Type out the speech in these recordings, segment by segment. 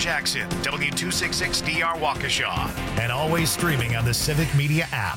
Jackson, W266DR Waukesha, and always streaming on the Civic Media app.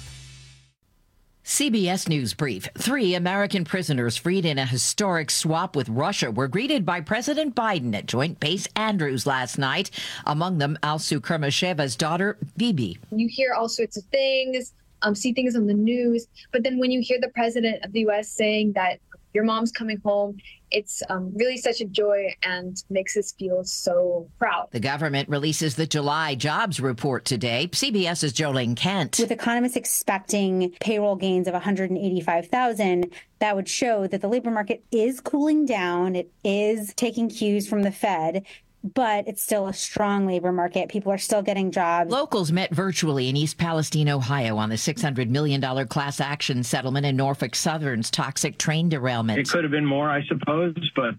CBS News Brief. 3 American prisoners freed in a historic swap with Russia were greeted by President Biden at Joint Base Andrews last night. Among them, Alsu Kermasheva's daughter, Bibi. You hear all sorts of things, see things on the news, but then when you hear the president of the U.S. saying that your mom's coming home, it's really such a joy and makes us feel so proud. The government releases the July jobs report today. CBS's Jolene Kent. With economists expecting payroll gains of 185,000, that would show that the labor market is cooling down. It is taking cues from the Fed. But it's still a strong labor market. People are still getting jobs. Locals met virtually in East Palestine, Ohio, on the $600 million class action settlement in Norfolk Southern's toxic train derailment. It could have been more, I suppose, but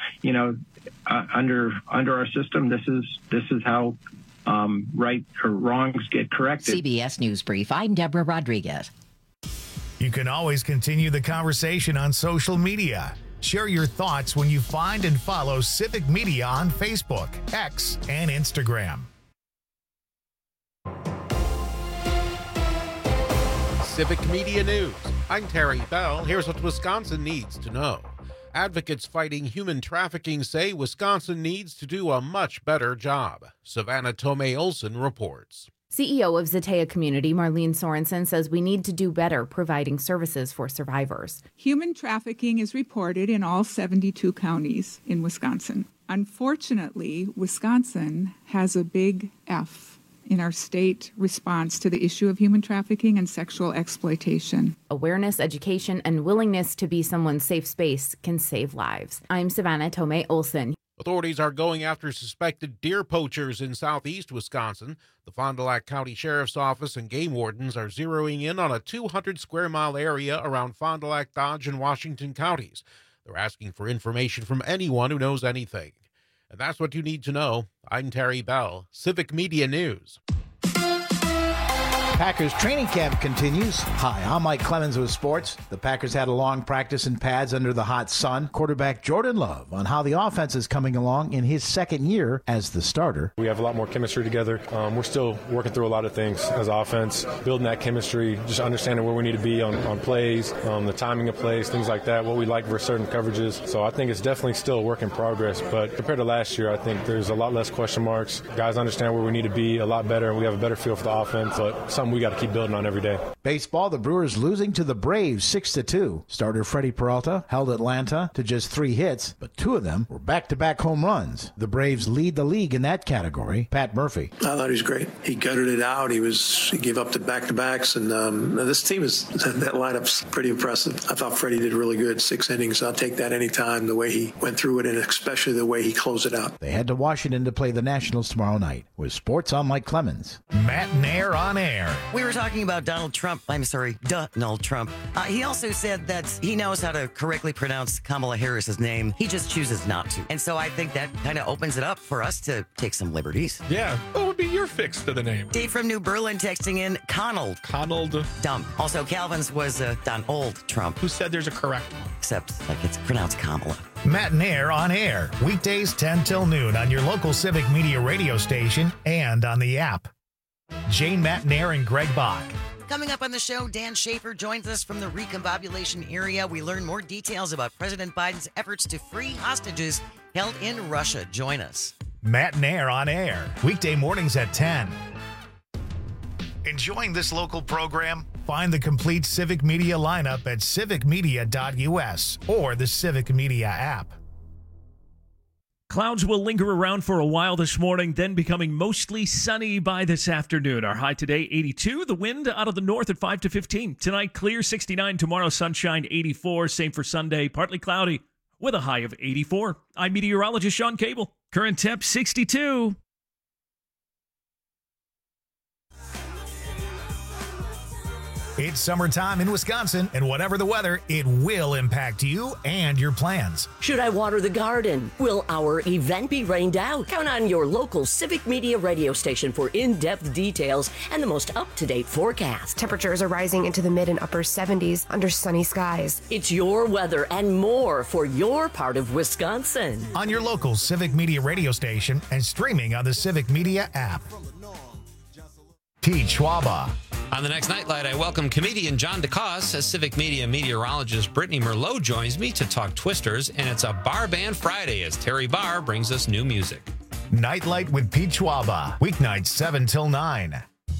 under our system, this is how right or wrongs get corrected. CBS News Brief. I'm Deborah Rodriguez. You can always continue the conversation on social media. Share your thoughts when you find and follow Civic Media on Facebook, X, and Instagram. Civic Media News. I'm Terry Bell. Here's what Wisconsin needs to know. Advocates fighting human trafficking say Wisconsin needs to do a much better job. Savannah Tomei Olson reports. CEO of Zatea Community, Marlene Sorensen, says we need to do better providing services for survivors. Human trafficking is reported in all 72 counties in Wisconsin. Unfortunately, Wisconsin has a big F in our state response to the issue of human trafficking and sexual exploitation. Awareness, education, and willingness to be someone's safe space can save lives. I'm Savannah Tomei Olson. Authorities are going after suspected deer poachers in southeast Wisconsin. The Fond du Lac County Sheriff's Office and game wardens are zeroing in on a 200-square-mile area around Fond du Lac, Dodge, and Washington counties. They're asking for information from anyone who knows anything. And that's what you need to know. I'm Terry Bell, Civic Media News. Packers training camp continues. Hi, I'm Mike Clemens with sports. The Packers had a long practice in pads under the hot sun. Quarterback Jordan Love on how the offense is coming along in his second year as the starter. We have a lot more chemistry together. We're still working through a lot of things as offense, building that chemistry, just understanding where we need to be on plays, the timing of plays, things like that, what we like for certain coverages. So I think it's definitely still a work in progress. But compared to last year, I think there's a lot less question marks. Guys understand where we need to be a lot better, and we have a better feel for the offense. But something we got to keep building on every day. Baseball, the Brewers losing to the Braves 6-2. Starter Freddie Peralta held Atlanta to just 3 hits, but 2 of them were back-to-back home runs. The Braves lead the league in that category. Pat Murphy. I thought he was great. He gutted it out. He gave up the back-to-backs, and this team that lineup's pretty impressive. I thought Freddie did really good. 6 innings. I'll take that anytime, the way he went through it, and especially the way he closed it out. They head to Washington to play the Nationals tomorrow night. With sports, I'm Mike Clemens. Matt Nair on air. We were talking about Donald Trump. Donald Trump. He also said that he knows how to correctly pronounce Kamala Harris's name. He just chooses not to. And so I think that kind of opens it up for us to take some liberties. Yeah. What would be your fix to the name? Dave from New Berlin texting in Conald. Dumb. Also, Calvin's was Donald Trump. Who said there's a correct one? Except like it's pronounced Kamala. Matt Nair on air. Weekdays 10 till noon on your local Civic Media radio station and on the app. Jane, Matt Nair, and Greg Bach. Coming up on the show, Dan Schaefer joins us from the recombobulation area. We learn more details about President Biden's efforts to free hostages held in Russia. Join us. Matt Nair on air. Weekday mornings at 10. Enjoying this local program? Find the complete Civic Media lineup at civicmedia.us or the Civic Media app. Clouds will linger around for a while this morning, then becoming mostly sunny by this afternoon. Our high today, 82. The wind out of the north at 5 to 15. Tonight, clear, 69. Tomorrow, sunshine, 84. Same for Sunday, partly cloudy with a high of 84. I'm meteorologist Sean Cable. Current temp, 62. It's summertime in Wisconsin, and whatever the weather, it will impact you and your plans. Should I water the garden? Will our event be rained out? Count on your local Civic Media radio station for in-depth details and the most up-to-date forecast. Temperatures are rising into the mid and upper 70s under sunny skies. It's your weather and more for your part of Wisconsin. On your local Civic Media radio station and streaming on the Civic Media app. Pete Schwaba. On the next Nightlight, I welcome comedian John DeCoste as Civic Media meteorologist Brittany Merlot joins me to talk Twisters, and it's a Bar Band Friday as Terry Barr brings us new music. Nightlight with Pete Schwaba, weeknights 7 till 9.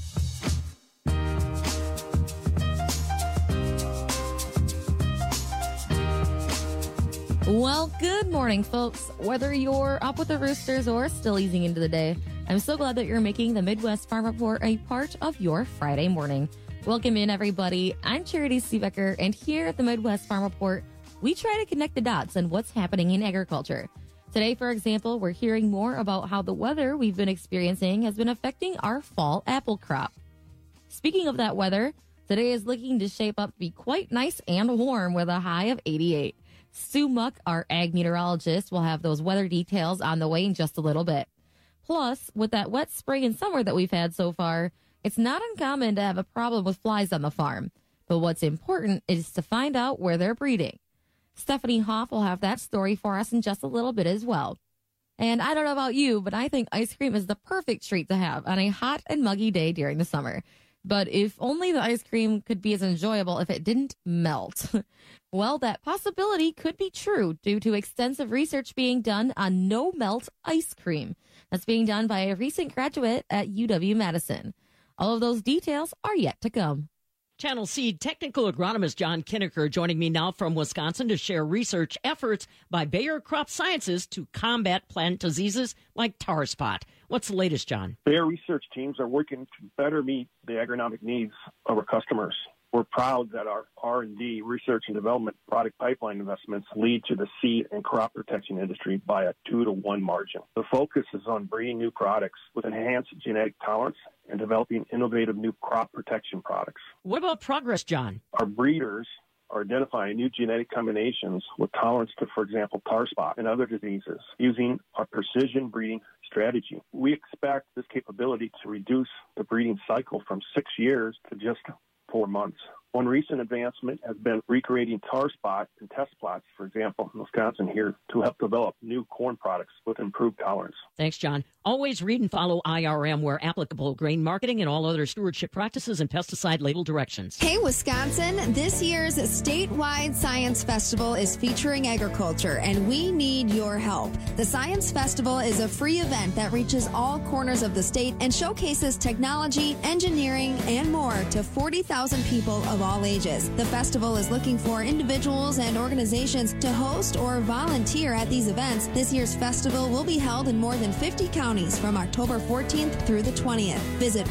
Well, good morning, folks. Whether you're up with the Roosters or still easing into the day, I'm so glad that you're making the Midwest Farm Report a part of your Friday morning. Welcome in, everybody. I'm Charity Seebecker, and here at the Midwest Farm Report, we try to connect the dots on what's happening in agriculture. Today, for example, we're hearing more about how the weather we've been experiencing has been affecting our fall apple crop. Speaking of that weather, today is looking to shape up to be quite nice and warm with a high of 88. Sue Muck, our ag meteorologist, will have those weather details on the way in just a little bit. Plus, with that wet spring and summer that we've had so far, it's not uncommon to have a problem with flies on the farm. But what's important is to find out where they're breeding. Stephanie Hoff will have that story for us in just a little bit as well. And I don't know about you, but I think ice cream is the perfect treat to have on a hot and muggy day during the summer. But if only the ice cream could be as enjoyable if it didn't melt. Well, that possibility could be true due to extensive research being done on no-melt ice cream. That's being done by a recent graduate at UW-Madison. All of those details are yet to come. Channel Seed technical agronomist John Kinneker joining me now from Wisconsin to share research efforts by Bayer Crop Sciences to combat plant diseases like tar spot. What's the latest, John? Bayer research teams are working to better meet the agronomic needs of our customers. We're proud that our R&D, research and development product pipeline investments lead to the seed and crop protection industry by a 2-to-1 margin. The focus is on breeding new products with enhanced genetic tolerance and developing innovative new crop protection products. What about progress, John? Our breeders are identifying new genetic combinations with tolerance to, for example, tar spot and other diseases using our precision breeding strategy. We expect this capability to reduce the breeding cycle from 6 years to just 4 months. One recent advancement has been recreating tar spot in test plots, for example, in Wisconsin here, to help develop new corn products with improved tolerance. Thanks, John. Always read and follow IRM where applicable, grain marketing and all other stewardship practices and pesticide label directions. Hey, Wisconsin, this year's statewide Science Festival is featuring agriculture, and we need your help. The Science Festival is a free event that reaches all corners of the state and showcases technology, engineering, and more to 40,000 people of all ages. The festival is looking for individuals and organizations to host or volunteer at these events. This year's festival will be held in more than 50 counties from October 14th through the 20th. Visit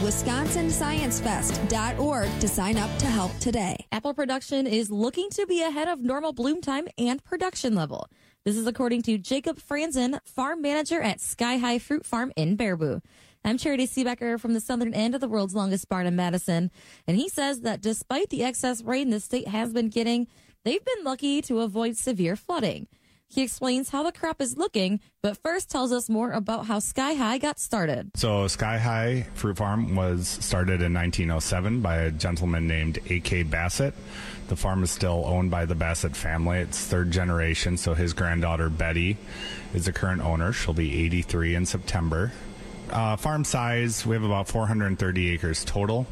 WisconsinScienceFest.org to sign up to help today. Apple production is looking to be ahead of normal bloom time and production level. This is according to Jacob Franzen, farm manager at Sky High Fruit Farm in Baraboo. I'm Charity Seebecker from the southern end of the world's longest barn in Madison, and he says that despite the excess rain the state has been getting, they've been lucky to avoid severe flooding. He explains how the crop is looking, but first tells us more about how Sky High got started. So Sky High Fruit Farm was started in 1907 by a gentleman named A.K. Bassett. The farm is still owned by the Bassett family. It's third generation, so his granddaughter Betty is the current owner. She'll be 83 in September. Farm size, we have about 430 acres total.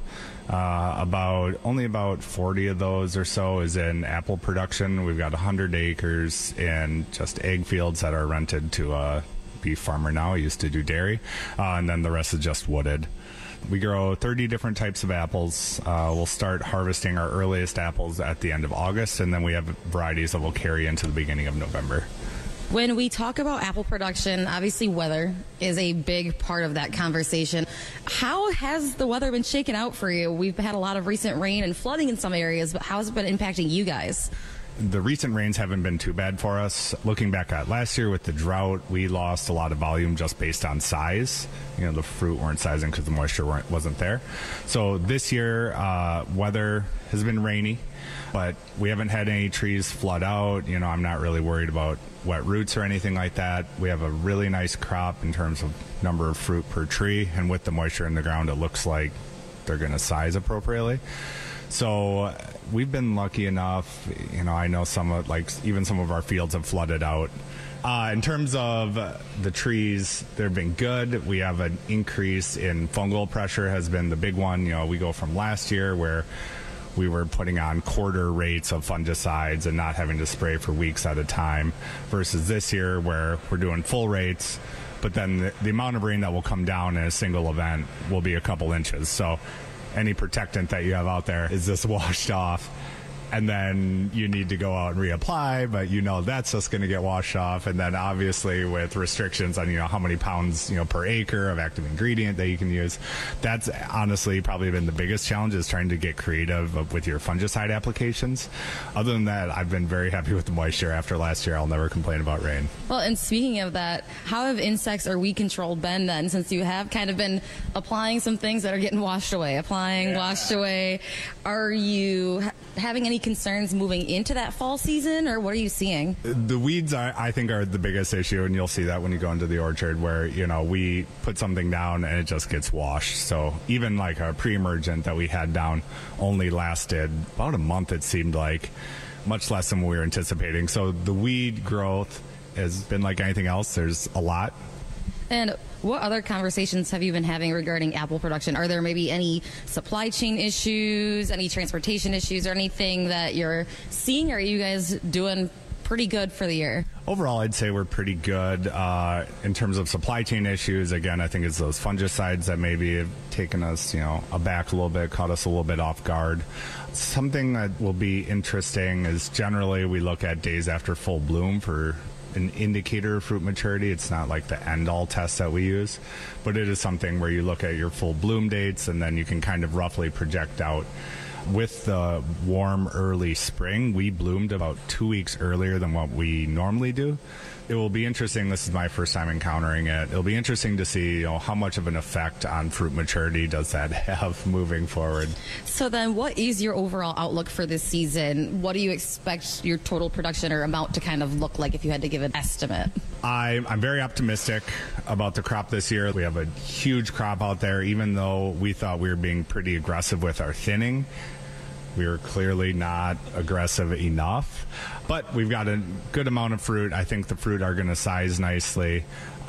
Only about 40 of those or so is in apple production. We've got 100 acres in just egg fields that are rented to a beef farmer now. He used to do dairy. And then the rest is just wooded. We grow 30 different types of apples. We'll start harvesting our earliest apples at the end of August, and then we have varieties that will carry into the beginning of November. When we talk about apple production, obviously weather is a big part of that conversation. How has the weather been shaken out for you? We've had a lot of recent rain and flooding in some areas, but how has it been impacting you guys? The recent rains haven't been too bad for us. Looking back at last year with the drought, we lost a lot of volume just based on size. The fruit weren't sizing because the moisture wasn't there. So this year, weather has been rainy, but we haven't had any trees flood out. I'm not really worried about wet roots or anything like that. We have a really nice crop in terms of number of fruit per tree, and with the moisture in the ground, it looks like they're going to size appropriately. So we've been lucky enough. I know even some of our fields have flooded out. In terms of the trees, they've been good. We have an increase in fungal pressure has been the big one. We go from last year where we were putting on quarter rates of fungicides and not having to spray for weeks at a time versus this year where we're doing full rates, but then the amount of rain that will come down in a single event will be a couple inches. So any protectant that you have out there is just washed off, and then you need to go out and reapply, but that's just going to get washed off. And then obviously with restrictions on how many pounds per acre of active ingredient that you can use, that's honestly probably been the biggest challenge, is trying to get creative with your fungicide applications. Other than that, I've been very happy with the moisture. After last year, I'll never complain about rain. Well, and speaking of that, how have insects or weed control been then, since you have kind of been applying some things that are getting washed away, washed away? Are you having any concerns moving into that fall season, or what are you seeing? The weeds, I think, are the biggest issue, and you'll see that when you go into the orchard where, we put something down and it just gets washed. So even like a pre-emergent that we had down only lasted about a month, it seemed like, much less than we were anticipating. So the weed growth has been like anything else. There's a lot. And what other conversations have you been having regarding apple production? Are there maybe any supply chain issues, any transportation issues, or anything that you're seeing? Or are you guys doing pretty good for the year? Overall, I'd say we're pretty good in terms of supply chain issues. Again, I think it's those fungicides that maybe have taken us, aback a little bit, caught us a little bit off guard. Something that will be interesting is generally we look at days after full bloom for an indicator of fruit maturity. It's not like the end-all test that we use, but it is something where you look at your full bloom dates and then you can kind of roughly project out. With the warm early spring, we bloomed about 2 weeks earlier than what we normally do. It will be interesting. This is my first time encountering it. It'll be interesting to see, how much of an effect on fruit maturity does that have moving forward. So then what is your overall outlook for this season? What do you expect your total production or amount to kind of look like if you had to give an estimate? I'm very optimistic about the crop this year. We have a huge crop out there. Even though we thought we were being pretty aggressive with our thinning, we were clearly not aggressive enough, but we've got a good amount of fruit. I think the fruit are going to size nicely,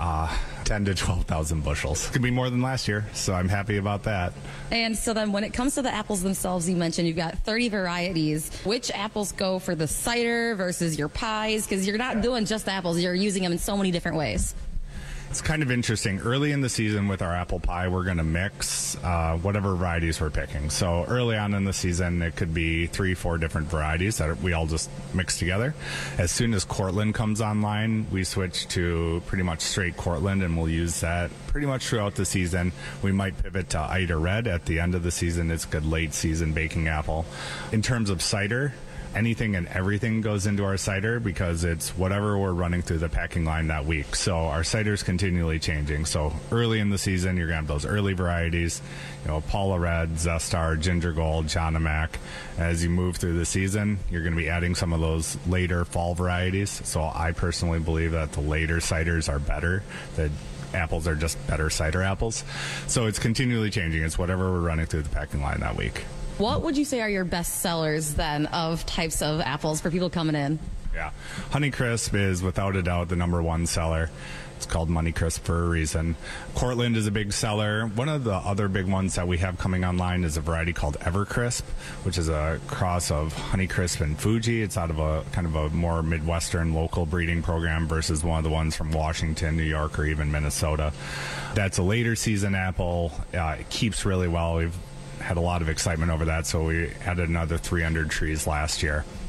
10 to 12,000 bushels. Could be more than last year, so I'm happy about that. And so then when it comes to the apples themselves, you mentioned you've got 30 varieties. Which apples go for the cider versus your pies? Because you're not doing just apples, you're using them in so many different ways. It's kind of interesting. Early in the season with our apple pie, we're going to mix whatever varieties we're picking. So early on in the season, it could be 3-4 different varieties that we all just mix together. As soon as Cortland comes online, we switch to pretty much straight Cortland, and we'll use that pretty much throughout the season. We might pivot to Ida Red at the end of the season. It's a good late season baking apple. In terms of cider, anything and everything goes into our cider because it's whatever we're running through the packing line that week. So our cider's continually changing. So early in the season, you're going to have those early varieties, Paula Red, Zestar, Ginger Gold, Johnamac. As you move through the season, you're going to be adding some of those later fall varieties. So I personally believe that the later ciders are better. The apples are just better cider apples. So it's continually changing. It's whatever we're running through the packing line that week. What would you say are your best sellers then of types of apples for people coming in? Yeah, Honeycrisp is without a doubt the number one seller. It's called Moneycrisp for a reason. Cortland is a big seller. One of the other big ones that we have coming online is a variety called Evercrisp, which is a cross of Honeycrisp and Fuji. It's out of a kind of a more Midwestern local breeding program versus one of the ones from Washington, New York, or even Minnesota. That's a later season apple. It keeps really well. We've had a lot of excitement over that, so we added another 300 trees last year.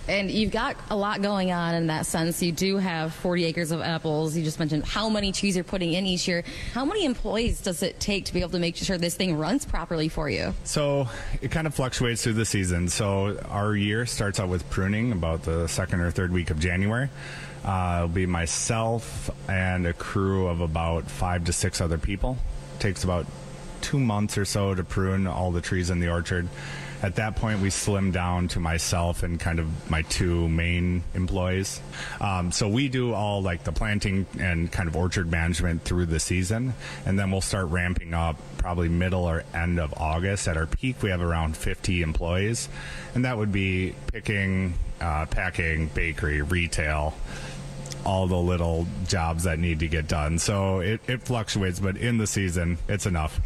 And you've got a lot going on in that sense. You do have 40 acres of apples. You just mentioned how many trees you're putting in each year. How many employees does it take to be able to make sure this thing runs properly for you? So it kind of fluctuates through the season. So our year starts out with pruning about the second or third week of January. It'll be myself and a crew of about 5 to 6 other people. It takes about 2 months or so to prune all the trees in the orchard. At that point, we slim down to myself and kind of my 2 main employees. So we do all like the planting and kind of orchard management through the season, and then we'll start ramping up probably middle or end of August. At our peak, we have around 50 employees, and that would be picking, packing, bakery, retail, all the little jobs that need to get done. So it fluctuates, but in the season, it's enough.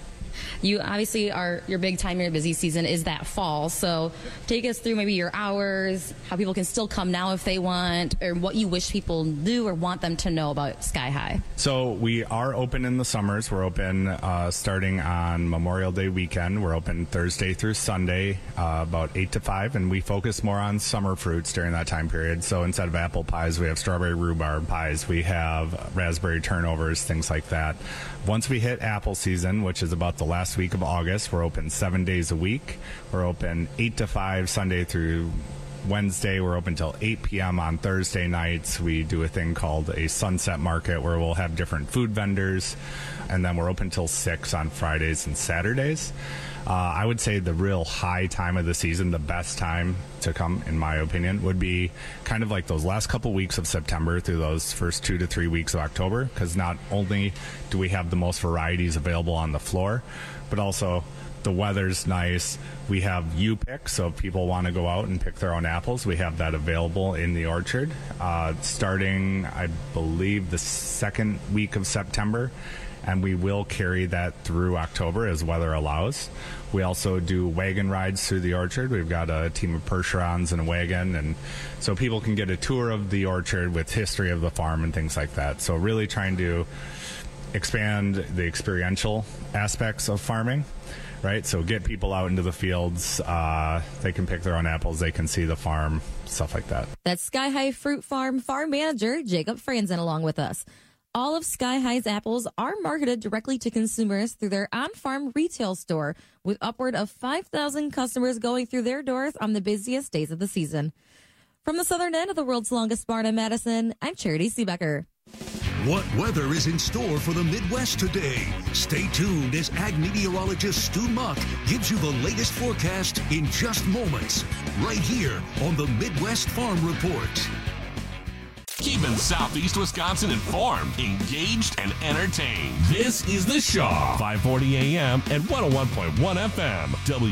You obviously your big time, your busy season is that fall. So take us through maybe your hours, how people can still come now if they want, or what you wish people knew or want them to know about Sky High. So we are open in the summers. We're open starting on Memorial Day weekend. We're open Thursday through Sunday, about 8 to 5, and we focus more on summer fruits during that time period. So instead of apple pies, we have strawberry rhubarb pies. We have raspberry turnovers, things like that. Once we hit apple season, which is about the last week of August, we're open 7 days a week. We're open 8 to 5 Sunday through Wednesday. We're open till 8 p.m. on Thursday nights. We do a thing called a sunset market where we'll have different food vendors, and then we're open till 6 on Fridays and Saturdays. I would say the real high time of the season, the best time to come, in my opinion, would be kind of like those last couple weeks of September through those first 2 to 3 weeks of October, because not only do we have the most varieties available on the floor, but also the weather's nice. We have U-Pick, so if people want to go out and pick their own apples, we have that available in the orchard starting, I believe, the second week of September. And we will carry that through October as weather allows. We also do wagon rides through the orchard. We've got a team of Percherons and a wagon, and so people can get a tour of the orchard with history of the farm and things like that. So really trying to expand the experiential aspects of farming, right? So get people out into the fields. They can pick their own apples. They can see the farm, stuff like that. That's Sky High Fruit Farm farm manager Jacob Franzen along with us. All of Sky High's apples are marketed directly to consumers through their on-farm retail store, with upward of 5,000 customers going through their doors on the busiest days of the season. From the southern end of the world's longest barn in Madison, I'm Charity Seebecker. What weather is in store for the Midwest today? Stay tuned as ag meteorologist Stu Muck gives you the latest forecast in just moments, right here on the Midwest Farm Report. Keeping Southeast Wisconsin informed, engaged, and entertained. This is The Shaw, 540 AM and 101.1 FM,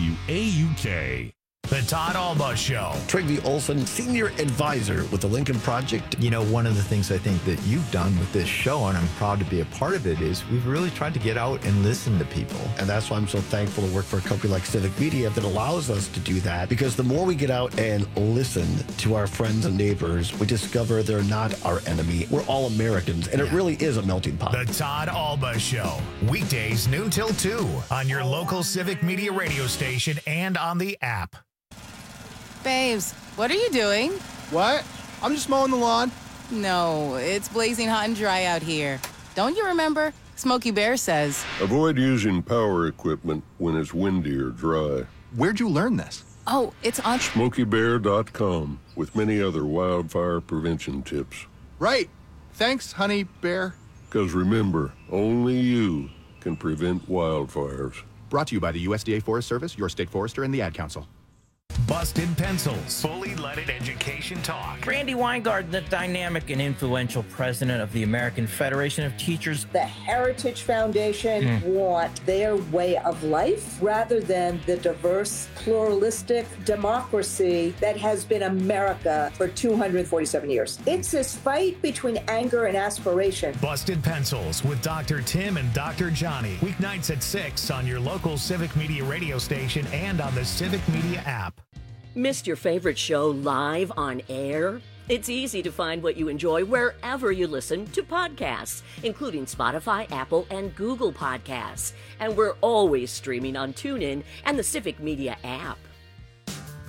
WAUK. The Todd Alba Show. Trygve Olson, Senior Advisor with the Lincoln Project. You know, one of the things I think that you've done with this show, and I'm proud to be a part of it, is we've really tried to get out and listen to people. And that's why I'm so thankful to work for a company like Civic Media that allows us to do that. Because the more we get out and listen to our friends and neighbors, we discover they're not our enemy. We're all Americans, and it really is a melting pot. The Todd Alba Show. Weekdays noon till 2 on your local Civic Media radio station and on the app. Babes, what are you doing? What? I'm just mowing the lawn. No, it's blazing hot and dry out here. Don't you remember? Smokey Bear says. Avoid using power equipment when it's windy or dry. Where'd you learn this? Oh, it's on SmokeyBear.com with many other wildfire prevention tips. Right. Thanks, Honey Bear. Because remember, only you can prevent wildfires. Brought to you by the USDA Forest Service, your state forester, and the Ad Council. Busted Pencils. Fully leaded education talk. Randy Weingarten, the dynamic and influential president of the American Federation of Teachers. The Heritage Foundation want their way of life rather than the diverse, pluralistic democracy that has been America for 247 years. It's this fight between anger and aspiration. Busted Pencils with Dr. Tim and Dr. Johnny. Weeknights at 6 on your local Civic Media radio station and on the Civic Media app. Missed your favorite show live on air? It's easy to find what you enjoy wherever you listen to podcasts, including Spotify, Apple, and Google Podcasts. And we're always streaming on TuneIn and the Civic Media app.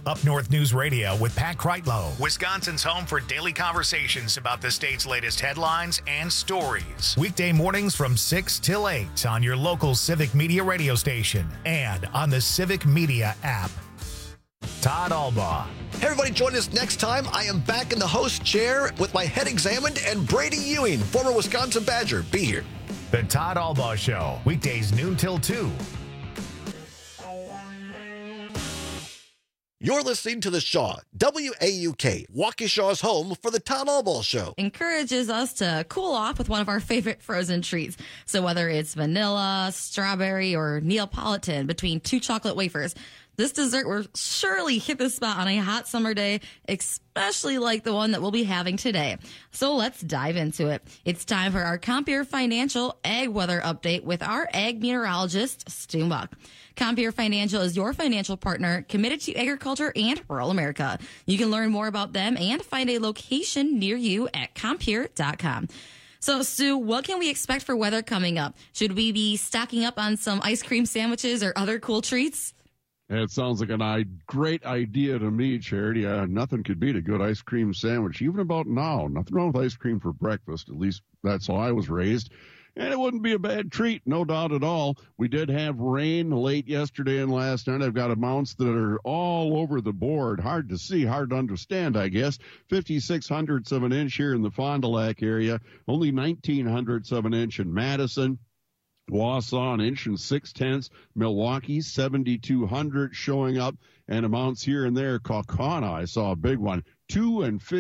Up North News Radio with Pat Kreitlow, Wisconsin's home for daily conversations about the state's latest headlines and stories. Weekday mornings from 6 till 8 on your local Civic Media radio station and on the Civic Media app. Todd Albaugh. Hey, everybody, join us next time. I am back in the host chair with my head examined, and Brady Ewing, former Wisconsin Badger. Be here. The Todd Albaugh Show, weekdays noon till 2. You're listening to The Shaw, WAUK, Waukesha's home for the Todd Albaugh Show. Encourages us to cool off with one of our favorite frozen treats. So whether it's vanilla, strawberry, or Neapolitan between two chocolate wafers, this dessert will surely hit the spot on a hot summer day, especially like the one that we'll be having today. So let's dive into it. It's time for our Compeer Financial Ag Weather Update with our ag meteorologist, Stu Muck. Compeer Financial is your financial partner committed to agriculture and rural America. You can learn more about them and find a location near you at Compeer.com. So, Stu, what can we expect for weather coming up? Should we be stocking up on some ice cream sandwiches or other cool treats? It sounds like a great idea to me, Charity. Nothing could beat a good ice cream sandwich, even about now. Nothing wrong with ice cream for breakfast. At least that's how I was raised. And it wouldn't be a bad treat, no doubt at all. We did have rain late yesterday and last night. I've got amounts that are all over the board. Hard to see, hard to understand, I guess. 5/600ths of an inch here in the Fond du Lac area. Only 1900ths of an inch in Madison. Wausau, an inch and 6/10. Milwaukee, 7,200 showing up, and amounts here and there. Kaukauna, I saw a big one, 2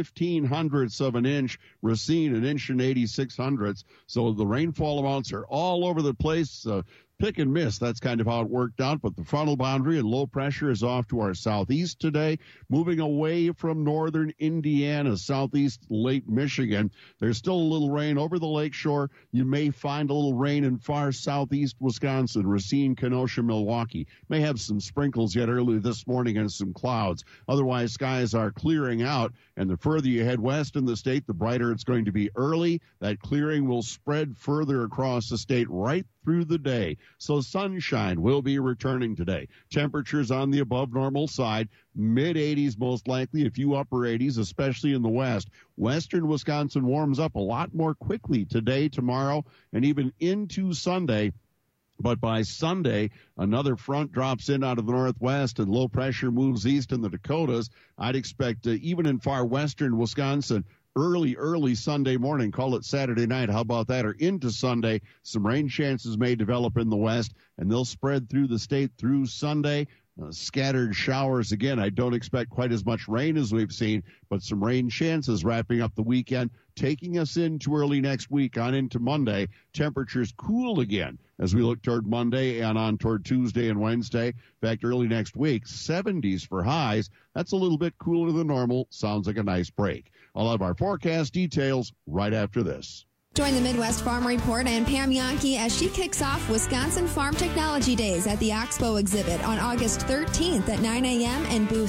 1500ths of an inch. Racine, an inch and 8600ths. So the rainfall amounts are all over the place. Pick and miss. That's kind of how it worked out. But the frontal boundary and low pressure is off to our southeast today, moving away from northern Indiana, southeast Lake Michigan. There's still a little rain over the lakeshore. You may find a little rain in far southeast Wisconsin, Racine, Kenosha, Milwaukee. May have some sprinkles yet early this morning and some clouds. Otherwise, skies are clearing out. And the further you head west in the state, the brighter it's going to be early. That clearing will spread further across the state right through the day. So sunshine will be returning today. Temperatures on the above normal side, mid-80s most likely, a few upper 80s, especially in the west. Western Wisconsin warms up a lot more quickly today, tomorrow, and even into Sunday. But by Sunday, another front drops in out of the northwest and low pressure moves east in the Dakotas. I'd expect even in far western Wisconsin, early Sunday morning, call it Saturday night. How about that? Or into Sunday, some rain chances may develop in the west, and they'll spread through the state through Sunday. Scattered showers again. I don't expect quite as much rain as we've seen, but some rain chances wrapping up the weekend, taking us into early next week on into Monday. Temperatures cool again as we look toward Monday and on toward Tuesday and Wednesday. In fact, early next week, 70s for highs. That's a little bit cooler than normal. Sounds like a nice break. I'll have our forecast details right after this. Join the Midwest Farm Report and Pam Yankee as she kicks off Wisconsin Farm Technology Days at the Oxbow exhibit on August 13th at 9 a.m. in booth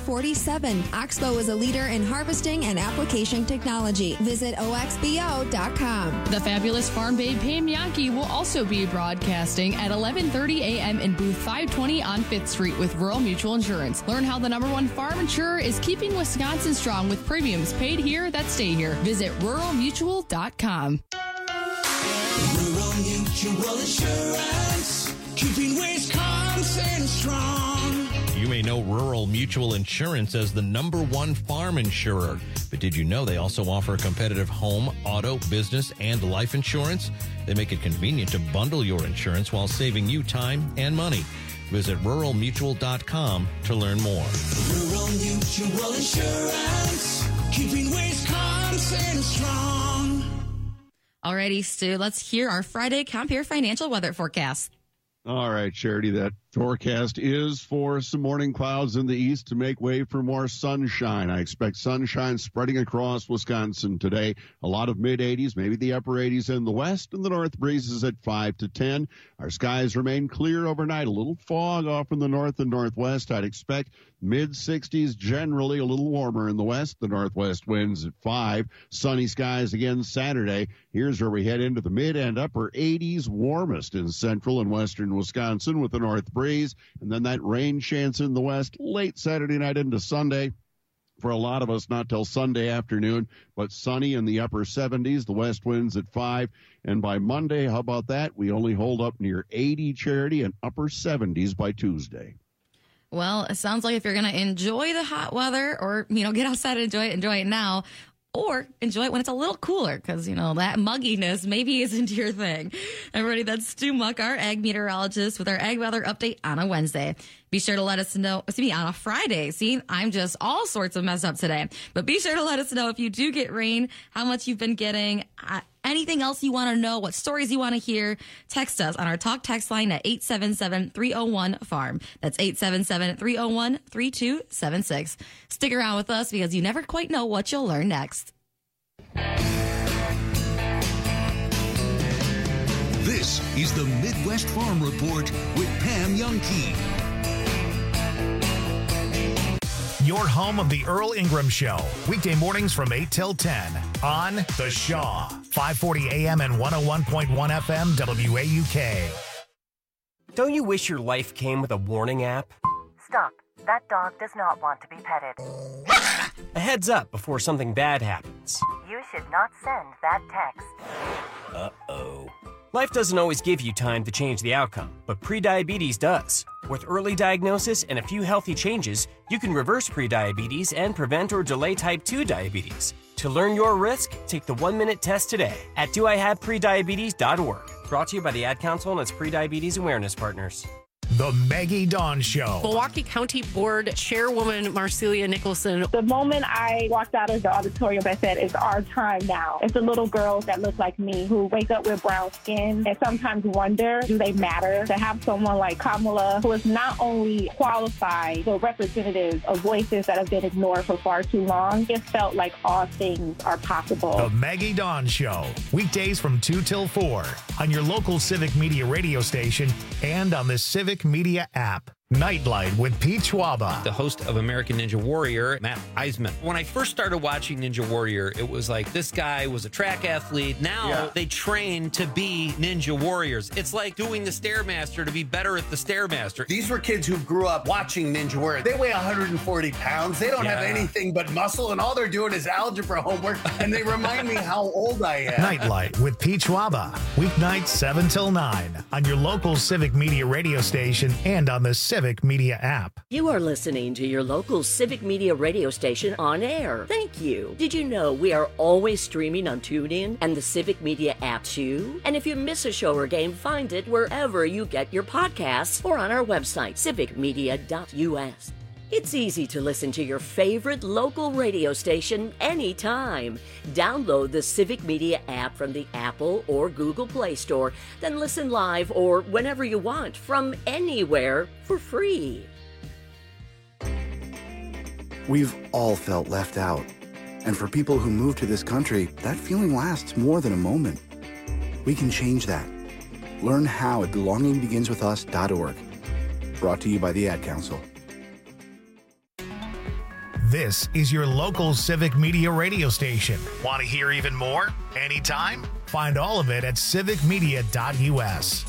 347. Oxbow is a leader in harvesting and application technology. Visit oxbo.com. The fabulous farm babe Pam Yankee will also be broadcasting at 11:30 a.m. in booth 520 on 5th Street with Rural Mutual Insurance. Learn how the #1 farm insurer is keeping Wisconsin strong with premiums paid here that stay here. Visit ruralmutual.com. Rural Mutual Insurance, keeping Wisconsin strong. You may know Rural Mutual Insurance as the #1 farm insurer, but did you know they also offer competitive home, auto, business, and life insurance? They make it convenient to bundle your insurance while saving you time and money. Visit ruralmutual.com to learn more. Rural Mutual Insurance, keeping Wisconsin strong. Alrighty, Stu, let's hear our Friday Compeer Financial Weather Forecast. All right, Charity, that forecast is for some morning clouds in the east to make way for more sunshine. I expect sunshine spreading across Wisconsin today. A lot of mid-80s, maybe the upper 80s in the west, and the north breezes at 5 to 10. Our skies remain clear overnight. A little fog off in the north and northwest. I'd expect mid-60s, generally a little warmer in the west. The northwest winds at 5. Sunny skies again Saturday. Here's where we head into the mid and upper 80s, warmest in central and western Wisconsin with the north breeze, and then that rain chance in the west late Saturday night into Sunday. For a lot of us, not till Sunday afternoon, but sunny in the upper 70s, the west winds at 5. And by Monday, how about that? We only hold up near 80, Charity, and upper 70s by Tuesday. Well, it sounds like if you're going to enjoy the hot weather or, get outside and enjoy it now, or enjoy it when it's a little cooler because, that mugginess maybe isn't your thing. Everybody, that's Stu Muck, our ag meteorologist, with our ag weather update on a Wednesday. Be sure to let us know, on a Friday. See, I'm just all sorts of messed up today. But be sure to let us know if you do get rain, how much you've been getting, anything else you want to know, what stories you want to hear. Text us on our talk text line at 877-301-FARM. That's 877-301-3276. Stick around with us because you never quite know what you'll learn next. This is the Midwest Farm Report with Pam Youngkey. Your home of the Earl Ingram Show. Weekday mornings from 8 till 10 on The Shaw. 540 AM and 101.1 FM WAUK. Don't you wish your life came with a warning app? Stop. That dog does not want to be petted. A heads up before something bad happens. You should not send that text. Uh-oh. Life doesn't always give you time to change the outcome, but prediabetes does. With early diagnosis and a few healthy changes, you can reverse prediabetes and prevent or delay type 2 diabetes. To learn your risk, take the 1-minute test today at doihaveprediabetes.org. Brought to you by the Ad Council and its prediabetes awareness partners. The Maggie Dawn Show. Milwaukee County Board Chairwoman Marcelia Nicholson. The moment I walked out of the auditorium, I said, it's our time now. It's the little girls that look like me who wake up with brown skin and sometimes wonder, do they matter? To have someone like Kamala, who is not only qualified, but representative of voices that have been ignored for far too long, it felt like all things are possible. The Maggie Dawn Show. Weekdays from 2 till 4 on your local Civic Media radio station and on the Civic Media app. Nightlight with Pete Schwaba. The host of American Ninja Warrior, Matt Eisman. When I first started watching Ninja Warrior, it was like this guy was a track athlete. Now they train to be Ninja Warriors. It's like doing the Stairmaster to be better at the Stairmaster. These were kids who grew up watching Ninja Warrior. They weigh 140 pounds. They don't have anything but muscle, and all they're doing is algebra homework, and they remind me how old I am. Nightlight with Pete Schwaba. Weeknights 7 till 9 on your local Civic Media radio station and on the Civic Media app. You are listening to your local Civic Media radio station on air. Thank you. Did you know we are always streaming on TuneIn and the Civic Media app too? And if you miss a show or game, find it wherever you get your podcasts or on our website, civicmedia.us. It's easy to listen to your favorite local radio station anytime. Download the Civic Media app from the Apple or Google Play Store, then listen live or whenever you want from anywhere for free. We've all felt left out. And for people who move to this country, that feeling lasts more than a moment. We can change that. Learn how at belongingbeginswithus.org. Brought to you by the Ad Council. This is your local Civic Media radio station. Want to hear even more? Anytime? Find all of it at civicmedia.us.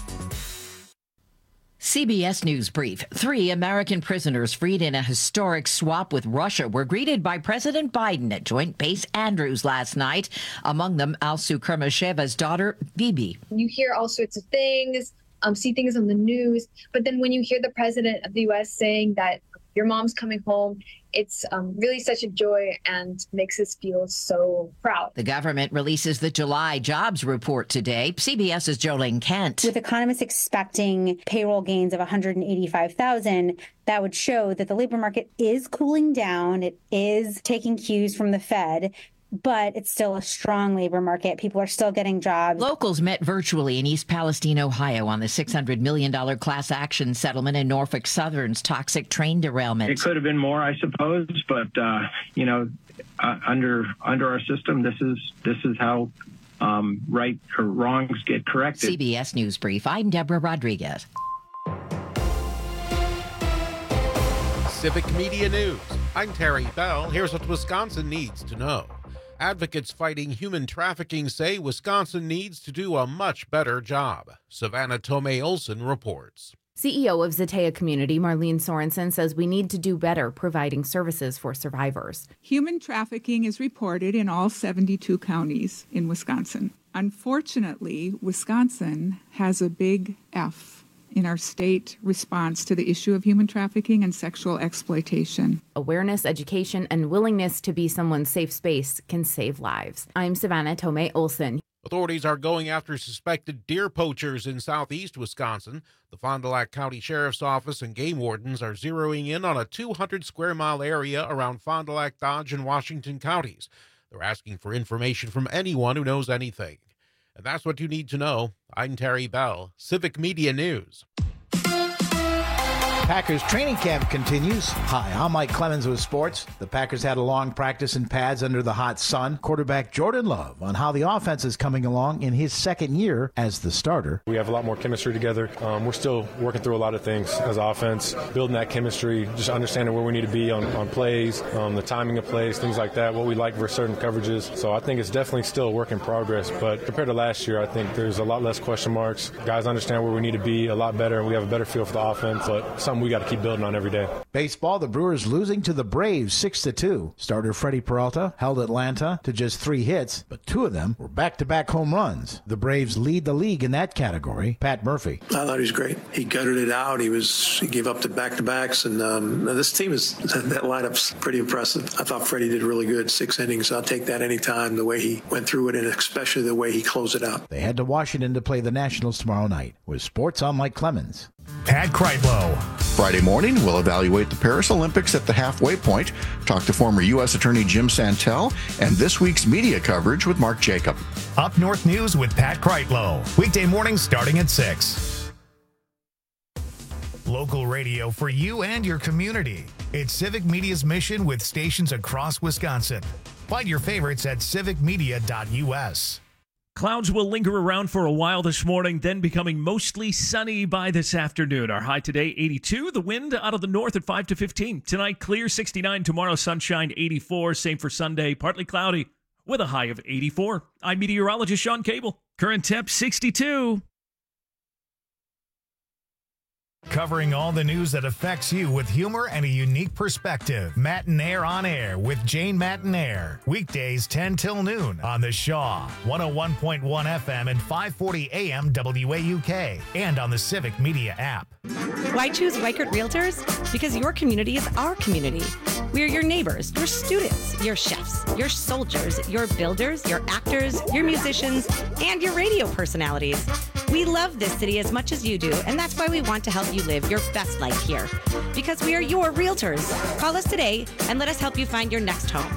CBS News Brief. 3 American prisoners freed in a historic swap with Russia were greeted by President Biden at Joint Base Andrews last night. Among them, Alsu Kermasheva's daughter, Bibi. You hear all sorts of things, see things on the news, but then when you hear the president of the U.S. saying that your mom's coming home, it's really such a joy and makes us feel so proud. The government releases the July jobs report today. CBS's Jolene Kent. With economists expecting payroll gains of 185,000, that would show that the labor market is cooling down. It is taking cues from the Fed. But it's still a strong labor market. People are still getting jobs. Locals met virtually in East Palestine, Ohio on the $600 million class action settlement in Norfolk Southern's toxic train derailment. It could have been more, I suppose, but, under our system, this is how right or wrongs get corrected. CBS News Brief. I'm Deborah Rodriguez. Civic Media News. I'm Terry Bell. Here's what Wisconsin needs to know. Advocates fighting human trafficking say Wisconsin needs to do a much better job. Savannah Tomei Olson reports. CEO of Zatea Community, Marlene Sorensen, says we need to do better providing services for survivors. Human trafficking is reported in all 72 counties in Wisconsin. Unfortunately, Wisconsin has a big F in our state response to the issue of human trafficking and sexual exploitation. Awareness, education, and willingness to be someone's safe space can save lives. I'm Savannah Tomei Olson. Authorities are going after suspected deer poachers in southeast Wisconsin. The Fond du Lac County Sheriff's Office and game wardens are zeroing in on a 200-square-mile area around Fond du Lac, Dodge, and Washington counties. They're asking for information from anyone who knows anything. And that's what you need to know. I'm Terry Bell, Civic Media News. Packers training camp continues. Hi, I'm Mike Clemens with sports. The Packers had a long practice in pads under the hot sun. Quarterback Jordan Love on how the offense is coming along in his second year as the starter. We have a lot more chemistry together. We're still working through a lot of things as offense, building that chemistry, just understanding where we need to be on plays, the timing of plays, things like that, what we like for certain coverages. So I think it's definitely still a work in progress. But compared to last year, I think there's a lot less question marks. Guys understand where we need to be a lot better, and we have a better feel for the offense. But something we got to keep building on every day. Baseball, the Brewers losing to the Braves 6-2. Starter Freddie Peralta held Atlanta to just 3 hits, but 2 of them were back-to-back home runs. The Braves lead the league in that category. Pat Murphy. I thought he was great. He gutted it out. He gave up the back-to-backs, and this team that lineup's pretty impressive. I thought Freddie did really good. 6 innings. I'll take that anytime, the way he went through it, and especially the way he closed it out. They head to Washington to play the Nationals tomorrow night. With sports, I'm Mike Clemens. Pat Kreitlow. Friday morning, we'll evaluate the Paris Olympics at the halfway point, talk to former U.S. Attorney Jim Santel, and this week's media coverage with Mark Jacob. Up North News with Pat Kreitlow. Weekday mornings starting at 6. Local radio for you and your community. It's Civic Media's mission with stations across Wisconsin. Find your favorites at civicmedia.us. Clouds will linger around for a while this morning, then becoming mostly sunny by this afternoon. Our high today, 82. The wind out of the north at 5 to 15. Tonight, clear, 69. Tomorrow, sunshine, 84. Same for Sunday, partly cloudy with a high of 84. I'm meteorologist Sean Cable. Current temp, 62. Covering all the news that affects you with humor and a unique perspective. Matinaire on Air with Jane Matinaire. Weekdays 10 till noon on the Shaw, 101.1 FM and 540 AM WAUK, and on the Civic Media app. Why choose Weichert Realtors? Because your community is our community. We are your neighbors, your students, your chefs, your soldiers, your builders, your actors, your musicians, and your radio personalities. We love this city as much as you do, and that's why we want to help you live your best life here. Because we are your realtors. Call us today and let us help you find your next home.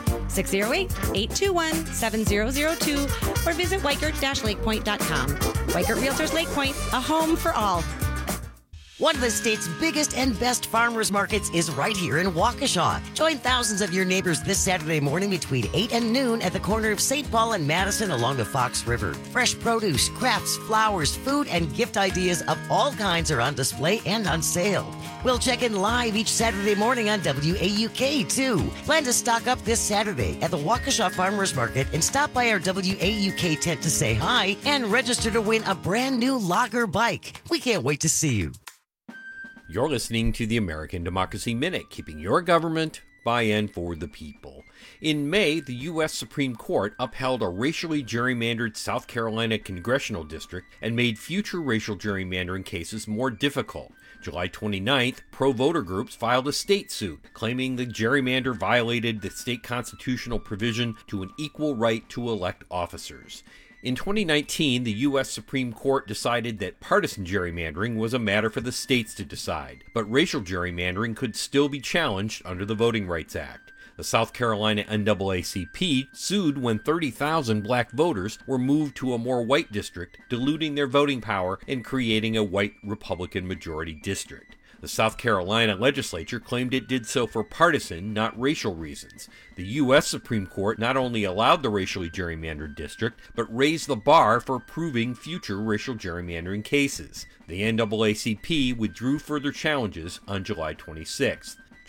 608-821-7002 or visit Weichert-lakepoint.com. Weichert Realtors Lake Point, a home for all. One of the state's biggest and best farmers markets is right here in Waukesha. Join thousands of your neighbors this Saturday morning between 8 and noon at the corner of St. Paul and Madison along the Fox River. Fresh produce, crafts, flowers, food, and gift ideas of all kinds are on display and on sale. We'll check in live each Saturday morning on WAUK, too. Plan to stock up this Saturday at the Waukesha Farmers Market and stop by our WAUK tent to say hi and register to win a brand new Logger bike. We can't wait to see you. You're listening to the American Democracy Minute, keeping your government by and for the people. In May, the U.S. Supreme Court upheld a racially gerrymandered South Carolina congressional district and made future racial gerrymandering cases more difficult. July 29th, pro-voter groups filed a state suit, claiming the gerrymander violated the state constitutional provision to an equal right to elect officers. In 2019, the U.S. Supreme Court decided that partisan gerrymandering was a matter for the states to decide, but racial gerrymandering could still be challenged under the Voting Rights Act. The South Carolina NAACP sued when 30,000 black voters were moved to a more white district, diluting their voting power and creating a white Republican majority district. The South Carolina legislature claimed it did so for partisan, not racial reasons. The U.S. Supreme Court not only allowed the racially gerrymandered district, but raised the bar for proving future racial gerrymandering cases. The NAACP withdrew further challenges on July 26th.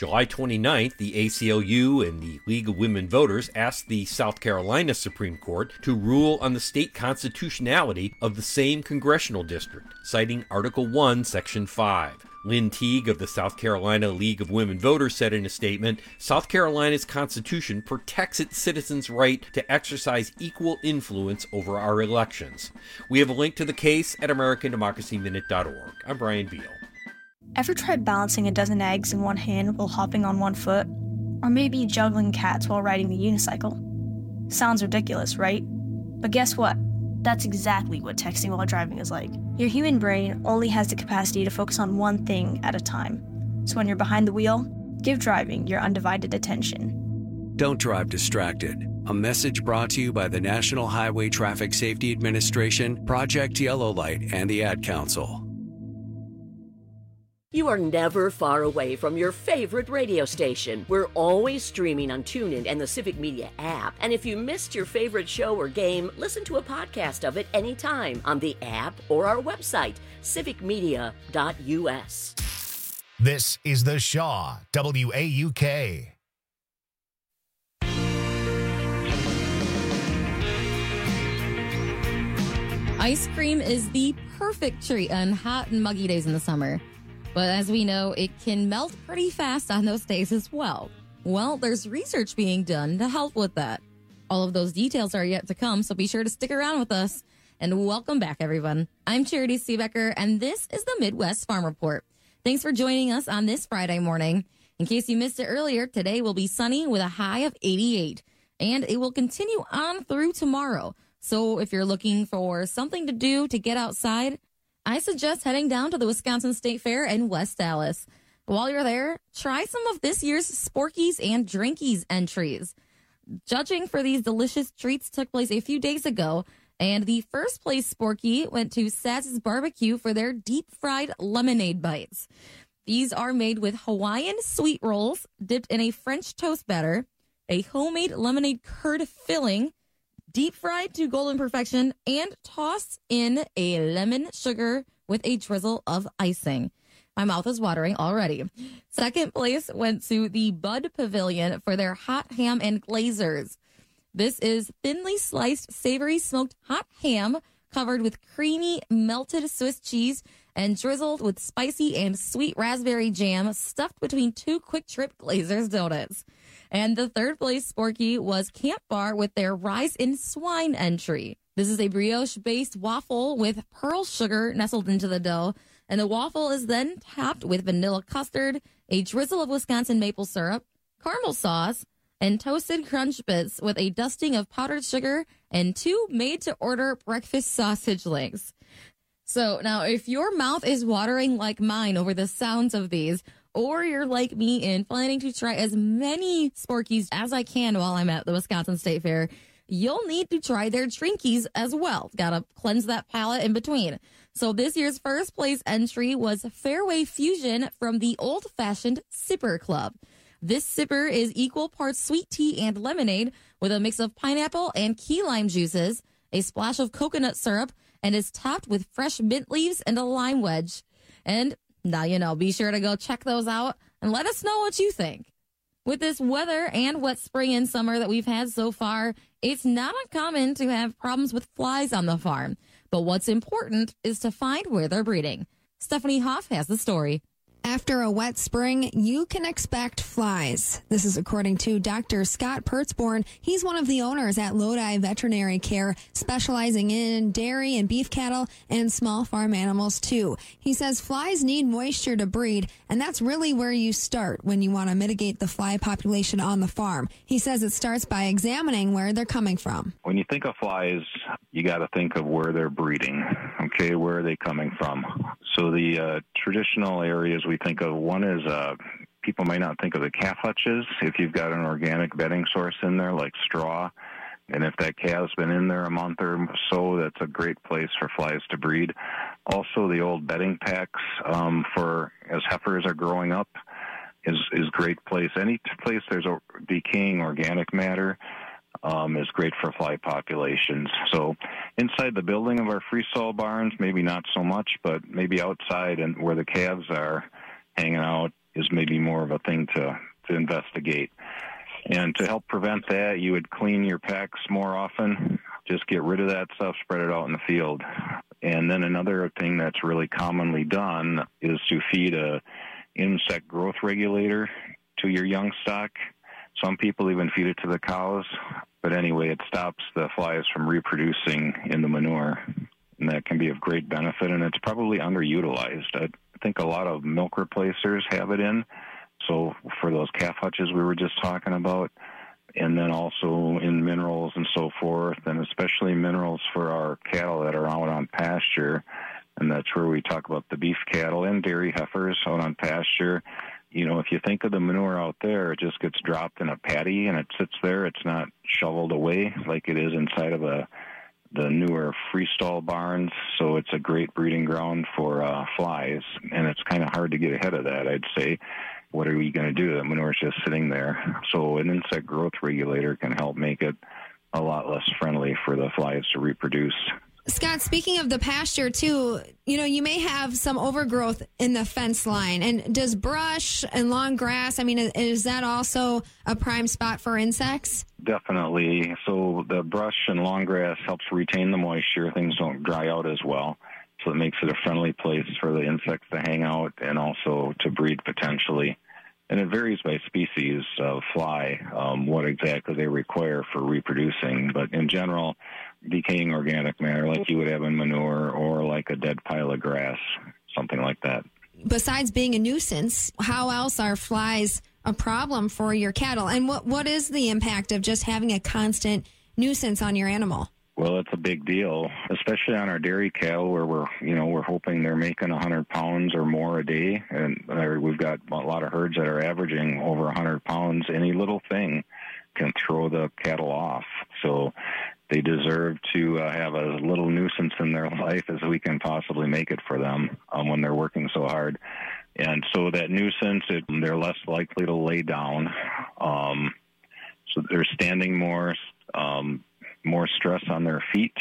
July 29th, the ACLU and the League of Women Voters asked the South Carolina Supreme Court to rule on the state constitutionality of the same congressional district, citing Article 1, Section 5. Lynn Teague of the South Carolina League of Women Voters said in a statement, South Carolina's Constitution protects its citizens' right to exercise equal influence over our elections. We have a link to the case at AmericanDemocracyMinute.org. I'm Brian Beal. Ever tried balancing a dozen eggs in one hand while hopping on one foot? Or maybe juggling cats while riding the unicycle? Sounds ridiculous, right? But guess what? That's exactly what texting while driving is like. Your human brain only has the capacity to focus on one thing at a time. So when you're behind the wheel, give driving your undivided attention. Don't drive distracted. A message brought to you by the National Highway Traffic Safety Administration, Project Yellow Light, and the Ad Council. You are never far away from your favorite radio station. We're always streaming on TuneIn and the Civic Media app. And if you missed your favorite show or game, listen to a podcast of it anytime on the app or our website, civicmedia.us. This is The Shaw, WAUK. Ice cream is the perfect treat on hot and muggy days in the summer. But as we know, it can melt pretty fast on those days as well. Well, there's research being done to help with that. All of those details are yet to come, so be sure to stick around with us. And welcome back, everyone. I'm Charity Seebecker, and this is the Midwest Farm Report. Thanks for joining us on this Friday morning. In case you missed it earlier, today will be sunny with a high of 88, and it will continue on through tomorrow. So if you're looking for something to do to get outside, I suggest heading down to the Wisconsin State Fair in West Allis. While you're there, try some of this year's Sporkies and Drinkies entries. Judging for these delicious treats took place a few days ago, and the first place Sporky went to Saz's Barbecue for their deep-fried lemonade bites. These are made with Hawaiian sweet rolls dipped in a French toast batter, a homemade lemonade curd filling, deep-fried to golden perfection, and tossed in a lemon sugar with a drizzle of icing. My mouth is watering already. Second place went to the Bud Pavilion for their hot ham and glazers. This is thinly sliced, savory smoked hot ham covered with creamy melted Swiss cheese and drizzled with spicy and sweet raspberry jam stuffed between two Quick Trip Glazers donuts. And the third place Sporky was Camp Bar with their Rise in Swine entry. This is a brioche-based waffle with pearl sugar nestled into the dough, and the waffle is then topped with vanilla custard, a drizzle of Wisconsin maple syrup, caramel sauce, and toasted crunch bits with a dusting of powdered sugar and 2 made-to-order breakfast sausage links. So now, if your mouth is watering like mine over the sounds of these, or you're like me and planning to try as many Sporkies as I can while I'm at the Wisconsin State Fair, you'll need to try their Drinkies as well. Gotta cleanse that palate in between. So this year's first place entry was Fairway Fusion from the Old Fashioned Sipper Club. This sipper is equal parts sweet tea and lemonade with a mix of pineapple and key lime juices, a splash of coconut syrup, and is topped with fresh mint leaves and a lime wedge. And now you know, be sure to go check those out and let us know what you think. With this weather and wet spring and summer that we've had so far, it's not uncommon to have problems with flies on the farm. But what's important is to find where they're breeding. Stephanie Hoff has the story. After a wet spring, you can expect flies. This is according to Dr. Scott Pertzborn. He's one of the owners at Lodi Veterinary Care, specializing in dairy and beef cattle and small farm animals too. He says flies need moisture to breed, and that's really where you start when you want to mitigate the fly population on the farm. He says it starts by examining where they're coming from. When you think of flies, you got to think of where they're breeding. Okay, where are they coming from? So the traditional areas we think of, one is people might not think of the calf hutches. If you've got an organic bedding source in there like straw, and if that calf's been in there a month or so, that's a great place for flies to breed. Also, the old bedding packs for as heifers are growing up is great place. Any place there's a decaying organic matter is great for fly populations. So inside the building of our freestall barns, maybe not so much, but maybe outside and where the calves are hanging out, is maybe more of a thing to investigate. And to help prevent that, you would clean your packs more often. Just get rid of that stuff, spread it out in the field. And then another thing that's really commonly done is to feed a insect growth regulator to your young stock. Some people even feed it to the cows. But anyway, it stops the flies from reproducing in the manure. And that can be of great benefit, and it's probably underutilized. I think a lot of milk replacers have it in. So for those calf hutches we were just talking about, and then also in minerals and so forth, and especially minerals for our cattle that are out on pasture. And that's where we talk about the beef cattle and dairy heifers out on pasture. You know, if you think of the manure out there, it just gets dropped in a paddy and it sits there. It's not shoveled away like it is inside of the newer freestall barns. So it's a great breeding ground for flies, and it's kind of hard to get ahead of that, I'd say. What are we going to do? The manure is just sitting there. So an insect growth regulator can help make it a lot less friendly for the flies to reproduce. Scott, speaking of the pasture, too, you know, you may have some overgrowth in the fence line. And does brush and long grass, I mean, is that also a prime spot for insects? Definitely. So the brush and long grass helps retain the moisture. Things don't dry out as well. So it makes it a friendly place for the insects to hang out and also to breed potentially. And it varies by species of fly, what exactly they require for reproducing. But in general, decaying organic matter like you would have in manure or like a dead pile of grass, something like that. Besides being a nuisance, how else are flies a problem for your cattle? And what is the impact of just having a constant nuisance on your animal? Well, it's a big deal, especially on our dairy cattle where we're hoping they're making 100 pounds or more a day. And we've got a lot of herds that are averaging over 100 pounds. Any little thing can throw the cattle off. So they deserve to have as little nuisance in their life as we can possibly make it for them when they're working so hard. And so that nuisance, they're less likely to lay down. So they're standing more stress on their feet,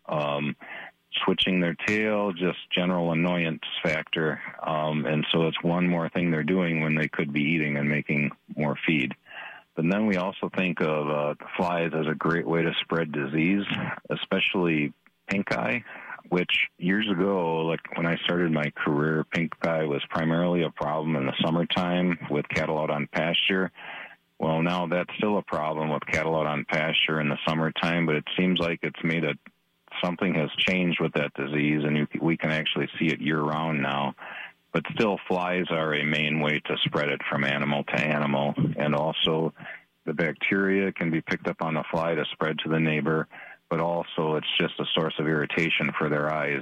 switching their tail, just general annoyance factor. And so it's one more thing they're doing when they could be eating and making more feed. But then we also think of flies as a great way to spread disease, especially pink eye, which years ago, like when I started my career, pink eye was primarily a problem in the summertime with cattle out on pasture. Well, now that's still a problem with cattle out on pasture in the summertime, but it seems like it's made something has changed with that disease, and we can actually see it year-round now. But still, flies are a main way to spread it from animal to animal, and also the bacteria can be picked up on the fly to spread to the neighbor, but also it's just a source of irritation for their eyes.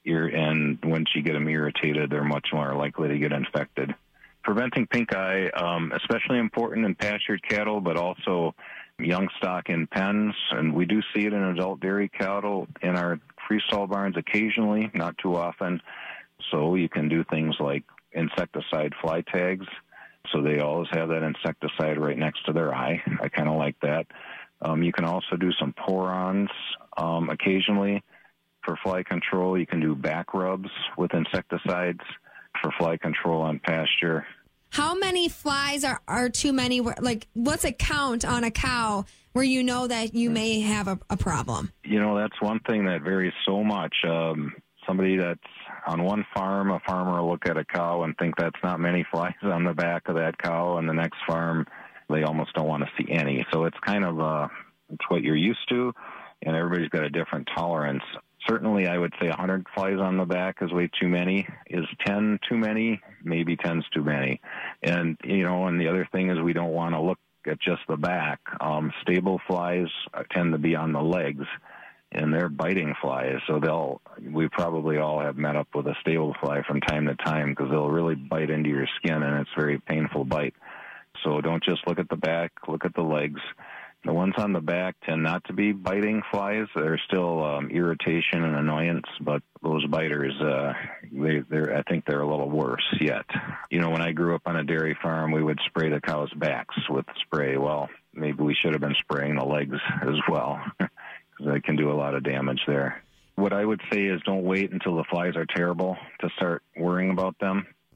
And once you get them irritated, they're much more likely to get infected. Preventing pink eye, especially important in pastured cattle, but also young stock in pens. And we do see it in adult dairy cattle in our freestall barns occasionally, not too often. So you can do things like insecticide fly tags. So they always have that insecticide right next to their eye. I kind of like that. You can also do some porons occasionally for fly control. You can do back rubs with insecticides for fly control on pasture. How many flies are too many? Like, what's a count on a cow where you know that you may have a problem? You know, that's one thing that varies so much. Somebody that's on one farm, a farmer will look at a cow and think that's not many flies on the back of that cow, and the next farm, they almost don't want to see any. So it's kind of it's what you're used to, and everybody's got a different tolerance. Certainly, I would say 100 flies on the back is way too many. Is 10 too many? Maybe 10's too many. And, and the other thing is we don't want to look at just the back. Stable flies tend to be on the legs, and they're biting flies. So we probably all have met up with a stable fly from time to time because they'll really bite into your skin, and it's a very painful bite. So don't just look at the back, look at the legs. The ones on the back tend not to be biting flies. There's still irritation and annoyance, but those biters, I think they're a little worse yet. When I grew up on a dairy farm, we would spray the cows' backs with spray. Well, maybe we should have been spraying the legs as well, because they can do a lot of damage there. What I would say is don't wait until the flies are terrible to start worrying about them.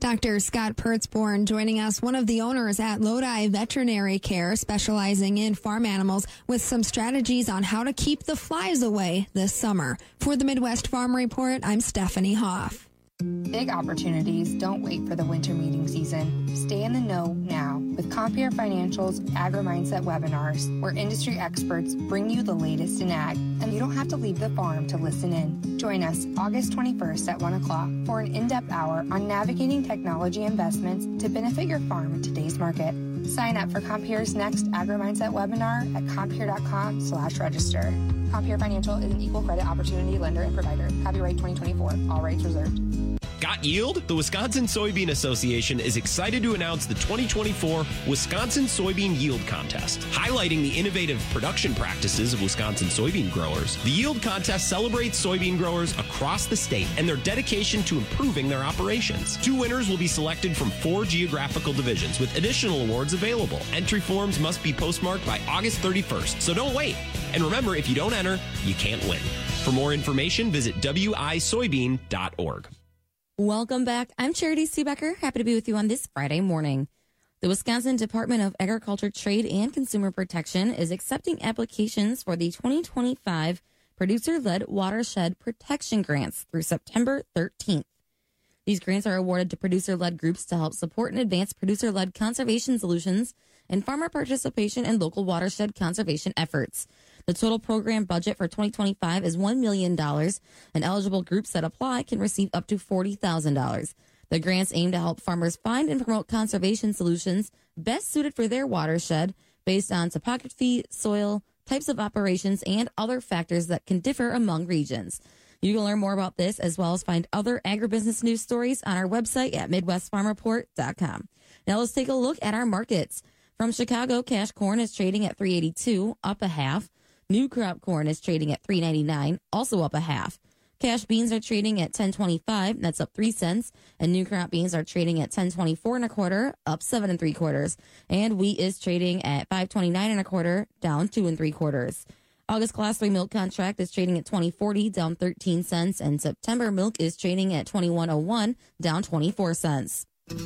Dr. Scott Pertzborn joining us, one of the owners at Lodi Veterinary Care, specializing in farm animals, with some strategies on how to keep the flies away this summer. For the Midwest Farm Report, I'm Stephanie Hoff. Big opportunities don't wait for the winter meeting season. Stay in the know now with Compeer Financial's Agri-Mindset webinars, where industry experts bring you the latest in ag, and you don't have to leave the farm to listen in. Join us August 21st at 1 o'clock for an in-depth hour on navigating technology investments to benefit your farm in today's market. Sign up for Compeer's next Agri-Mindset webinar at compeer.com/register. Compeer Financial is an equal credit opportunity lender and provider. Copyright 2024. All rights reserved. Got yield? The Wisconsin Soybean Association is excited to announce the 2024 Wisconsin Soybean Yield Contest. Highlighting the innovative production practices of Wisconsin soybean growers, the Yield Contest celebrates soybean growers across the state and their dedication to improving their operations. 2 winners will be selected from 4 geographical divisions, with additional awards available. Entry forms must be postmarked by August 31st, so don't wait. And remember, if you don't enter, you can't win. For more information, visit wisoybean.org. Welcome back. I'm Charity Seebecker. Happy to be with you on this Friday morning. The Wisconsin Department of Agriculture, Trade, and Consumer Protection is accepting applications for the 2025 Producer-Led Watershed Protection Grants through September 13th. These grants are awarded to producer-led groups to help support and advance producer-led conservation solutions and farmer participation in local watershed conservation efforts. The total program budget for 2025 is $1 million, and eligible groups that apply can receive up to $40,000. The grants aim to help farmers find and promote conservation solutions best suited for their watershed based on topography, soil, types of operations, and other factors that can differ among regions. You can learn more about this as well as find other agribusiness news stories on our website at MidwestFarmReport.com. Now let's take a look at our markets. From Chicago, cash corn is trading at $3.82, up a half. New crop corn is trading at $3.99, also up a half. Cash beans are trading at $10.25, that's up 3 cents. And new crop beans are trading at $10.24 1/4, up 7 3/4. And wheat is trading at $5.29 1/4, down 2 3/4. August Class 3 milk contract is trading at $20.40, down 13 cents. And September milk is trading at $21.01, down 24 cents.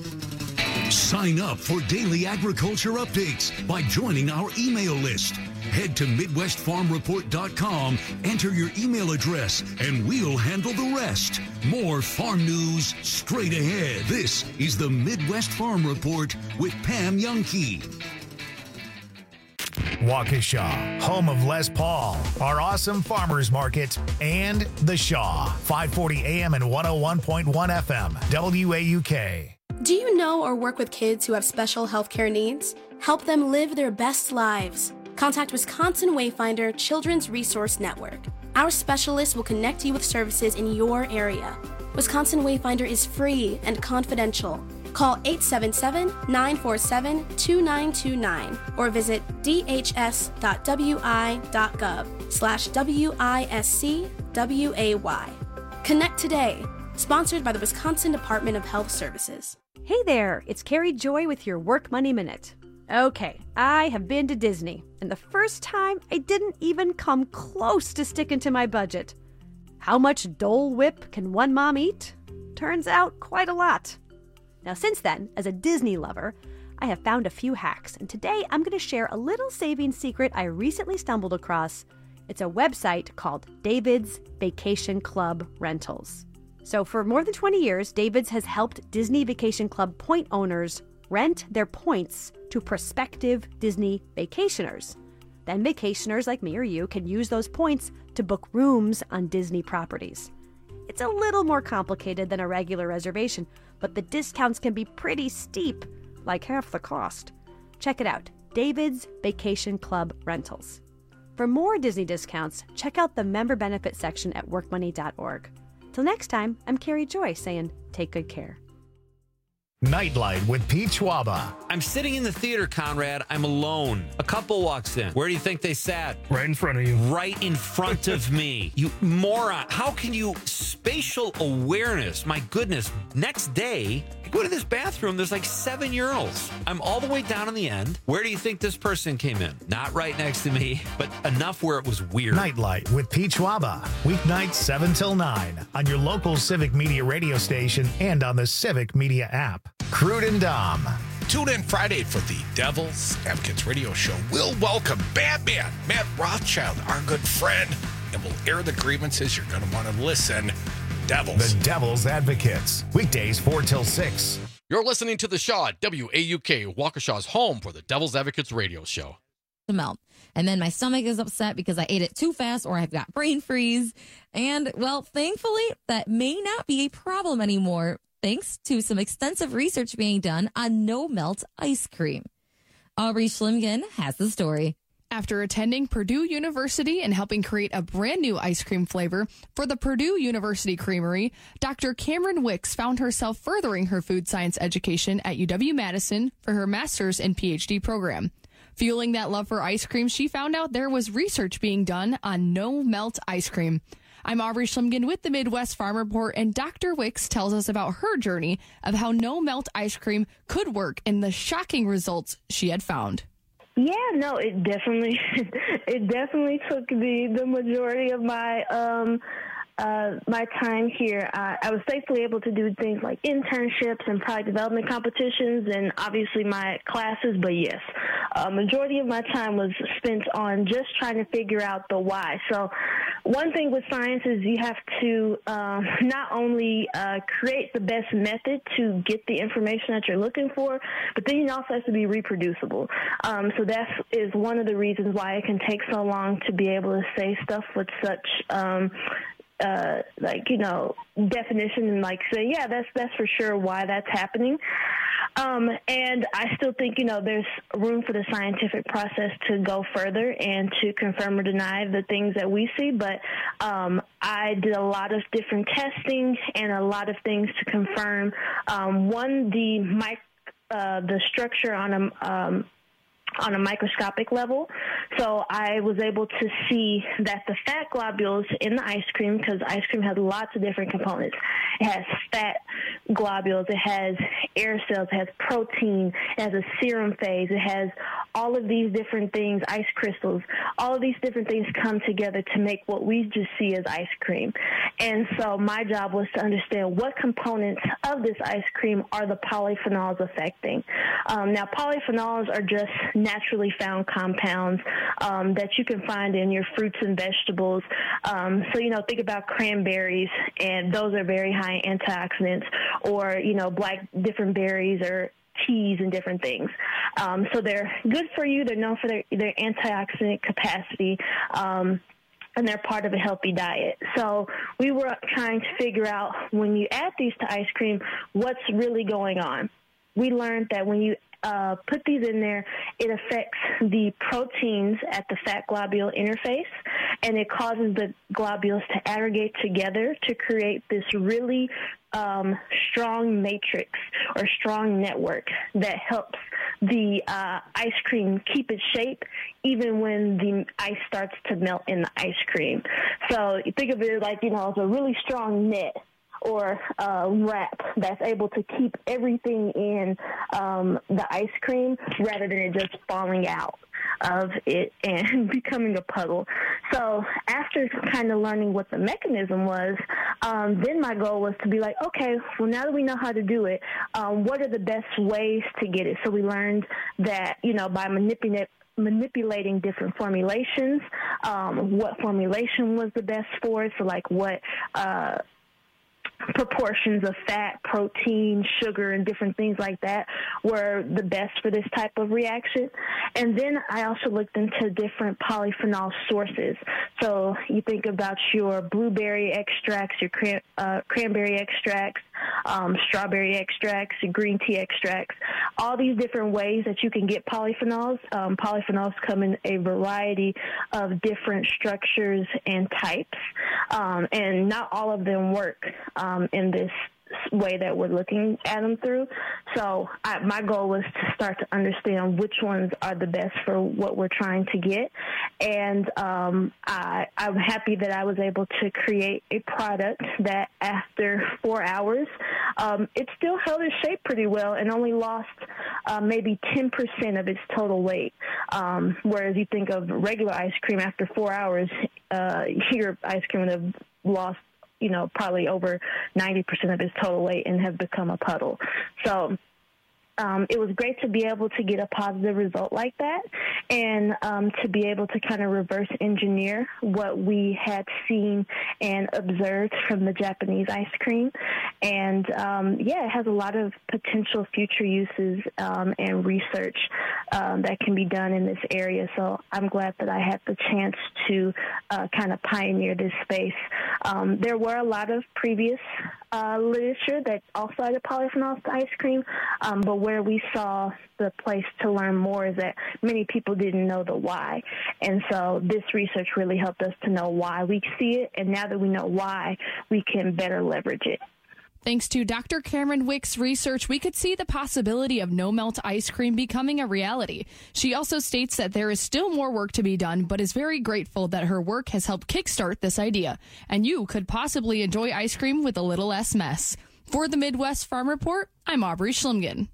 Sign up for daily agriculture updates by joining our email list. Head to MidwestFarmReport.com, enter your email address, and we'll handle the rest. More farm news straight ahead. This is the Midwest Farm Report with Pam Youngkey. Waukesha, home of Les Paul, our awesome farmers market, and The Shaw, 540 AM and 101.1 FM, WAUK. Do you know or work with kids who have special healthcare needs? Help them live their best lives. Contact Wisconsin Wayfinder Children's Resource Network. Our specialists will connect you with services in your area. Wisconsin Wayfinder is free and confidential. Call 877-947-2929 or visit dhs.wi.gov/WISCWAY. Connect today. Sponsored by the Wisconsin Department of Health Services. Hey there, it's Carrie Joy with your Work Money Minute. Okay, I have been to Disney, and the first time I didn't even come close to sticking to my budget. How much Dole Whip can one mom eat? Turns out quite a lot. Now since then, as a Disney lover, I have found a few hacks, and today I'm going to share a little saving secret I recently stumbled across. It's a website called David's Vacation Club Rentals. So for more than 20 years, David's has helped Disney Vacation Club point owners rent their points to prospective Disney vacationers. Then vacationers like me or you can use those points to book rooms on Disney properties. It's a little more complicated than a regular reservation, but the discounts can be pretty steep, like half the cost. Check it out, David's Vacation Club Rentals. For more Disney discounts, check out the member benefit section at workmoney.org. Till next time, I'm Carrie Joy saying, take good care. Nightlight with Pete Schwaba. I'm sitting in the theater, Conrad. I'm alone. A couple walks in. Where do you think they sat? Right in front of you. Right in front of me. You moron. How can you... Spatial awareness. My goodness. Next day, I Go to this bathroom, there's like 7 urinals. I'm all the way down on the end. Where do you think this person came in? Not right next to me, but enough where it was weird. Nightlight with Pete Schwaba. Weeknights 7 till 9 on your local Civic Media radio station and on the Civic Media app. Crude and Dom. Tune in Friday for the Devil's Advocates radio show. We'll welcome Batman, Matt Rothschild, our good friend, and we'll air the grievances. You're going to want to listen. Devils. The Devil's Advocates. Weekdays 4 till 6. You're listening to The Shaw at WAUK, Waukesha's home for the Devil's Advocates radio show. To melt. And then my stomach is upset because I ate it too fast or I've got brain freeze. And, well, thankfully, that may not be a problem anymore, thanks to some extensive research being done on no-melt ice cream. Aubrey Schlimgen has the story. After attending Purdue University and helping create a brand new ice cream flavor for the Purdue University Creamery, Dr. Cameron Wicks found herself furthering her food science education at UW-Madison for her master's and PhD program. Fueling that love for ice cream, she found out there was research being done on no-melt ice cream. I'm Aubrey Schlimgen with the Midwest Farm Report, and Dr. Wicks tells us about her journey of how no-melt ice cream could work and the shocking results she had found. Yeah, no, it definitely took the majority of my my time here. I was thankfully able to do things like internships and product development competitions and obviously my classes, but yes, majority of my time was spent on just trying to figure out the why. So one thing with science is you have to not only create the best method to get the information that you're looking for, but then you also have to be reproducible. So that is one of the reasons why it can take so long to be able to say stuff with such definition and say, yeah, that's for sure why that's happening. And I still think, there's room for the scientific process to go further and to confirm or deny the things that we see. But I did a lot of different testing and a lot of things to confirm, the structure on a microscopic level. So I was able to see that the fat globules in the ice cream, because ice cream has lots of different components. It has fat globules, it has air cells, it has protein, it has a serum phase, it has all of these different things, ice crystals. All of these different things come together to make what we just see as ice cream. And so my job was to understand what components of this ice cream are the polyphenols affecting. Now, polyphenols are just naturally found compounds that you can find in your fruits and vegetables. So, think about cranberries, and those are very high in antioxidants, or, black different berries or teas and different things. So they're good for you. They're known for their antioxidant capacity. And they're part of a healthy diet. So we were trying to figure out, when you add these to ice cream, what's really going on. We learned that when you put these in there, it affects the proteins at the fat globule interface, and it causes the globules to aggregate together to create this really strong matrix or strong network that helps the ice cream keep its shape even when the ice starts to melt in the ice cream. So you think of it like, it's a really strong net or wrap that's able to keep everything in the ice cream rather than it just falling out of it and becoming a puddle. So after kind of learning what the mechanism was, then my goal was to be like, okay, well, now that we know how to do it, what are the best ways to get it? So we learned that, by manipulating different formulations, what formulation was the best for it. So like what proportions of fat, protein, sugar, and different things like that were the best for this type of reaction. And then I also looked into different polyphenol sources. So you think about your blueberry extracts, your cranberry extracts, strawberry extracts, green tea extracts, all these different ways that you can get polyphenols. Polyphenols come in a variety of different structures and types, and not all of them work in this way that we're looking at them through. So my goal was to start to understand which ones are the best for what we're trying to get. And I'm happy that I was able to create a product that after 4 hours, it still held its shape pretty well and only lost maybe 10% of its total weight. Whereas you think of regular ice cream, after 4 hours, your ice cream would have lost, probably over 90% of its total weight and have become a puddle. So it was great to be able to get a positive result like that, and to be able to kind of reverse engineer what we had seen and observed from the Japanese ice cream. And it has a lot of potential future uses and research that can be done in this area. So I'm glad that I had the chance to kind of pioneer this space. There were a lot of previous literature that also had polyphenols to ice cream, but where we saw the place to learn more is that many people didn't know the why. And so this research really helped us to know why we see it, and now that we know why, we can better leverage it. Thanks to Dr. Cameron Wick's research, we could see the possibility of no-melt ice cream becoming a reality. She also states that there is still more work to be done, but is very grateful that her work has helped kickstart this idea. And you could possibly enjoy ice cream with a little less mess. For the Midwest Farm Report, I'm Aubrey Schlumgen.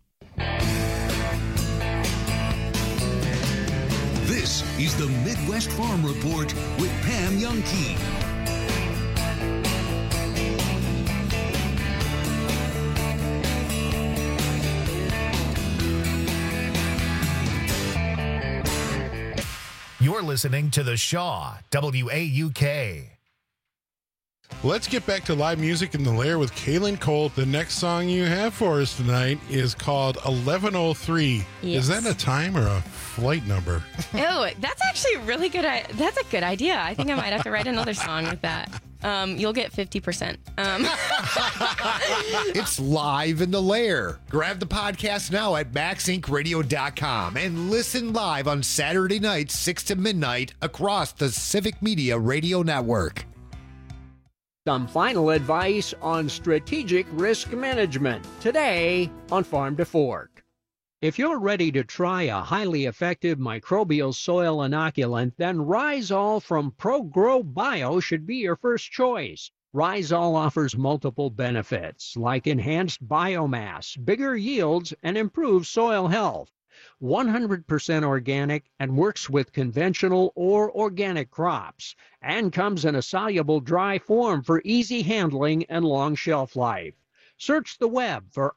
This is the Midwest Farm Report with Pam Youngkey. You're listening to The Shaw, WAUK. Let's get back to live music in the Lair with Kaylin Cole. The next song you have for us tonight is called 1103. Yes. Is that a time or a flight number? Oh, that's actually really good. That's a good idea. I think I might have to write another song with that. You'll get 50%. It's live in the Lair. Grab the podcast now at MaxIncRadio.com and listen live on Saturday nights, 6 to midnight, across the Civic Media Radio Network. Some final advice on strategic risk management today on Farm to Fork. If you're ready to try a highly effective microbial soil inoculant, then Rhizol from ProGrow Bio should be your first choice. Rhizol offers multiple benefits like enhanced biomass, bigger yields, and improved soil health. 100% organic and works with conventional or organic crops, and comes in a soluble dry form for easy handling and long shelf life. Search the web for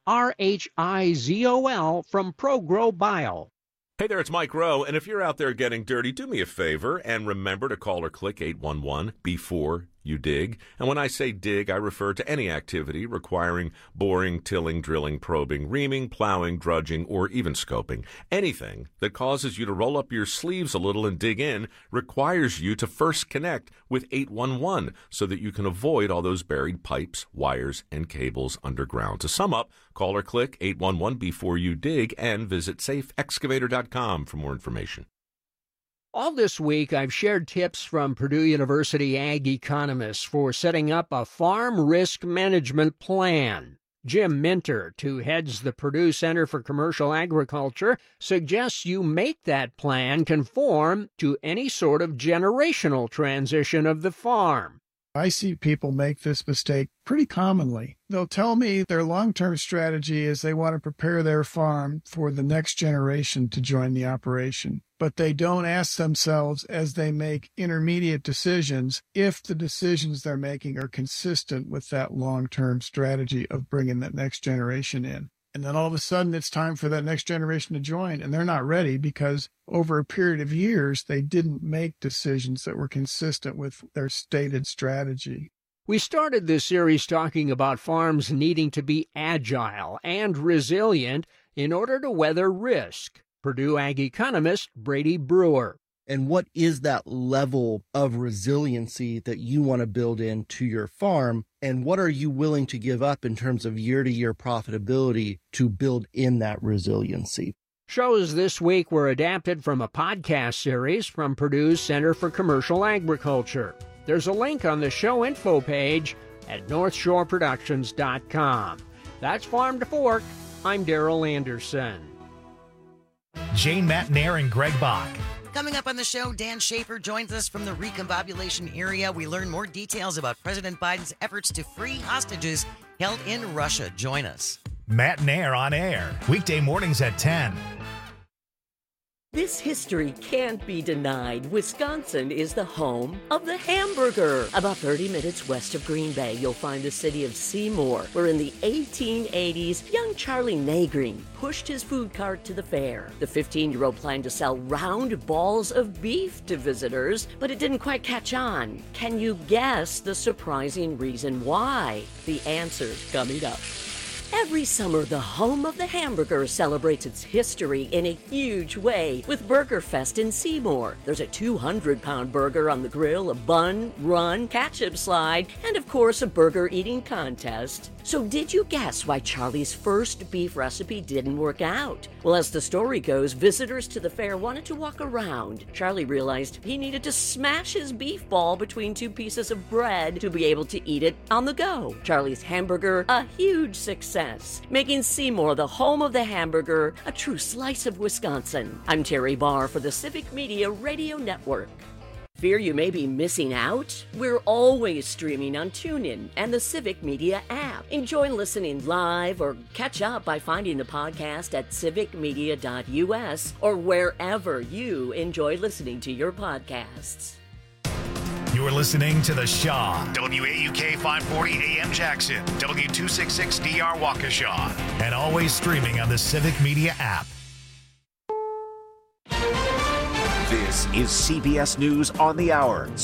RHIZOL from ProGrow Bio. Hey there, it's Mike Rowe, and if you're out there getting dirty, do me a favor and remember to call or click 811 before you dig. And when I say dig, I refer to any activity requiring boring, tilling, drilling, probing, reaming, plowing, drudging, or even scoping. Anything that causes you to roll up your sleeves a little and dig in requires you to first connect with 811 so that you can avoid all those buried pipes, wires, and cables underground. To sum up, call or click 811 before you dig and visit safeexcavator.com for more information. All this week, I've shared tips from Purdue University ag economists for setting up a farm risk management plan. Jim Minter, who heads the Purdue Center for Commercial Agriculture, suggests you make that plan conform to any sort of generational transition of the farm. I see people make this mistake pretty commonly. They'll tell me their long-term strategy is they want to prepare their farm for the next generation to join the operation. But they don't ask themselves as they make intermediate decisions if the decisions they're making are consistent with that long-term strategy of bringing that next generation in. And then all of a sudden it's time for that next generation to join, and they're not ready because over a period of years, they didn't make decisions that were consistent with their stated strategy. We started this series talking about farms needing to be agile and resilient in order to weather risk. Purdue ag economist Brady Brewer. And what is that level of resiliency that you want to build into your farm? And what are you willing to give up in terms of year-to-year profitability to build in that resiliency? Shows this week were adapted from a podcast series from Purdue's Center for Commercial Agriculture. There's a link on the show info page at NorthshoreProductions.com. That's Farm to Fork. I'm Daryl Anderson. Jane Matnair and Greg Bach. Coming up on the show, Dan Schaefer joins us from the recombobulation area. We learn more details about President Biden's efforts to free hostages held in Russia. Join us. Matnair on air, weekday mornings at 10. This history can't be denied. Wisconsin is the home of the hamburger. About 30 minutes west of Green Bay, you'll find the city of Seymour, where in the 1880s, young Charlie Nagreen pushed his food cart to the fair. The 15-year-old planned to sell round balls of beef to visitors, but it didn't quite catch on. Can you guess the surprising reason why? The answer's coming up. Every summer, the home of the hamburger celebrates its history in a huge way with Burger Fest in Seymour. There's a 200-pound burger on the grill, a bun, run, ketchup slide, and of course a burger eating contest. So did you guess why Charlie's first beef recipe didn't work out? Well, as the story goes, visitors to the fair wanted to walk around. Charlie realized he needed to smash his beef ball between two pieces of bread to be able to eat it on the go. Charlie's hamburger, a huge success, making Seymour the home of the hamburger, a true slice of Wisconsin. I'm Terry Barr for the Civic Media Radio Network. Fear you may be missing out? We're always streaming on TuneIn and the Civic Media app. Enjoy listening live or catch up by finding the podcast at civicmedia.us or wherever you enjoy listening to your podcasts. You're listening to The Shaw, WAUK 540 AM Jackson, W266DR Waukesha, and always streaming on the Civic Media app. This is CBS News on the Hour,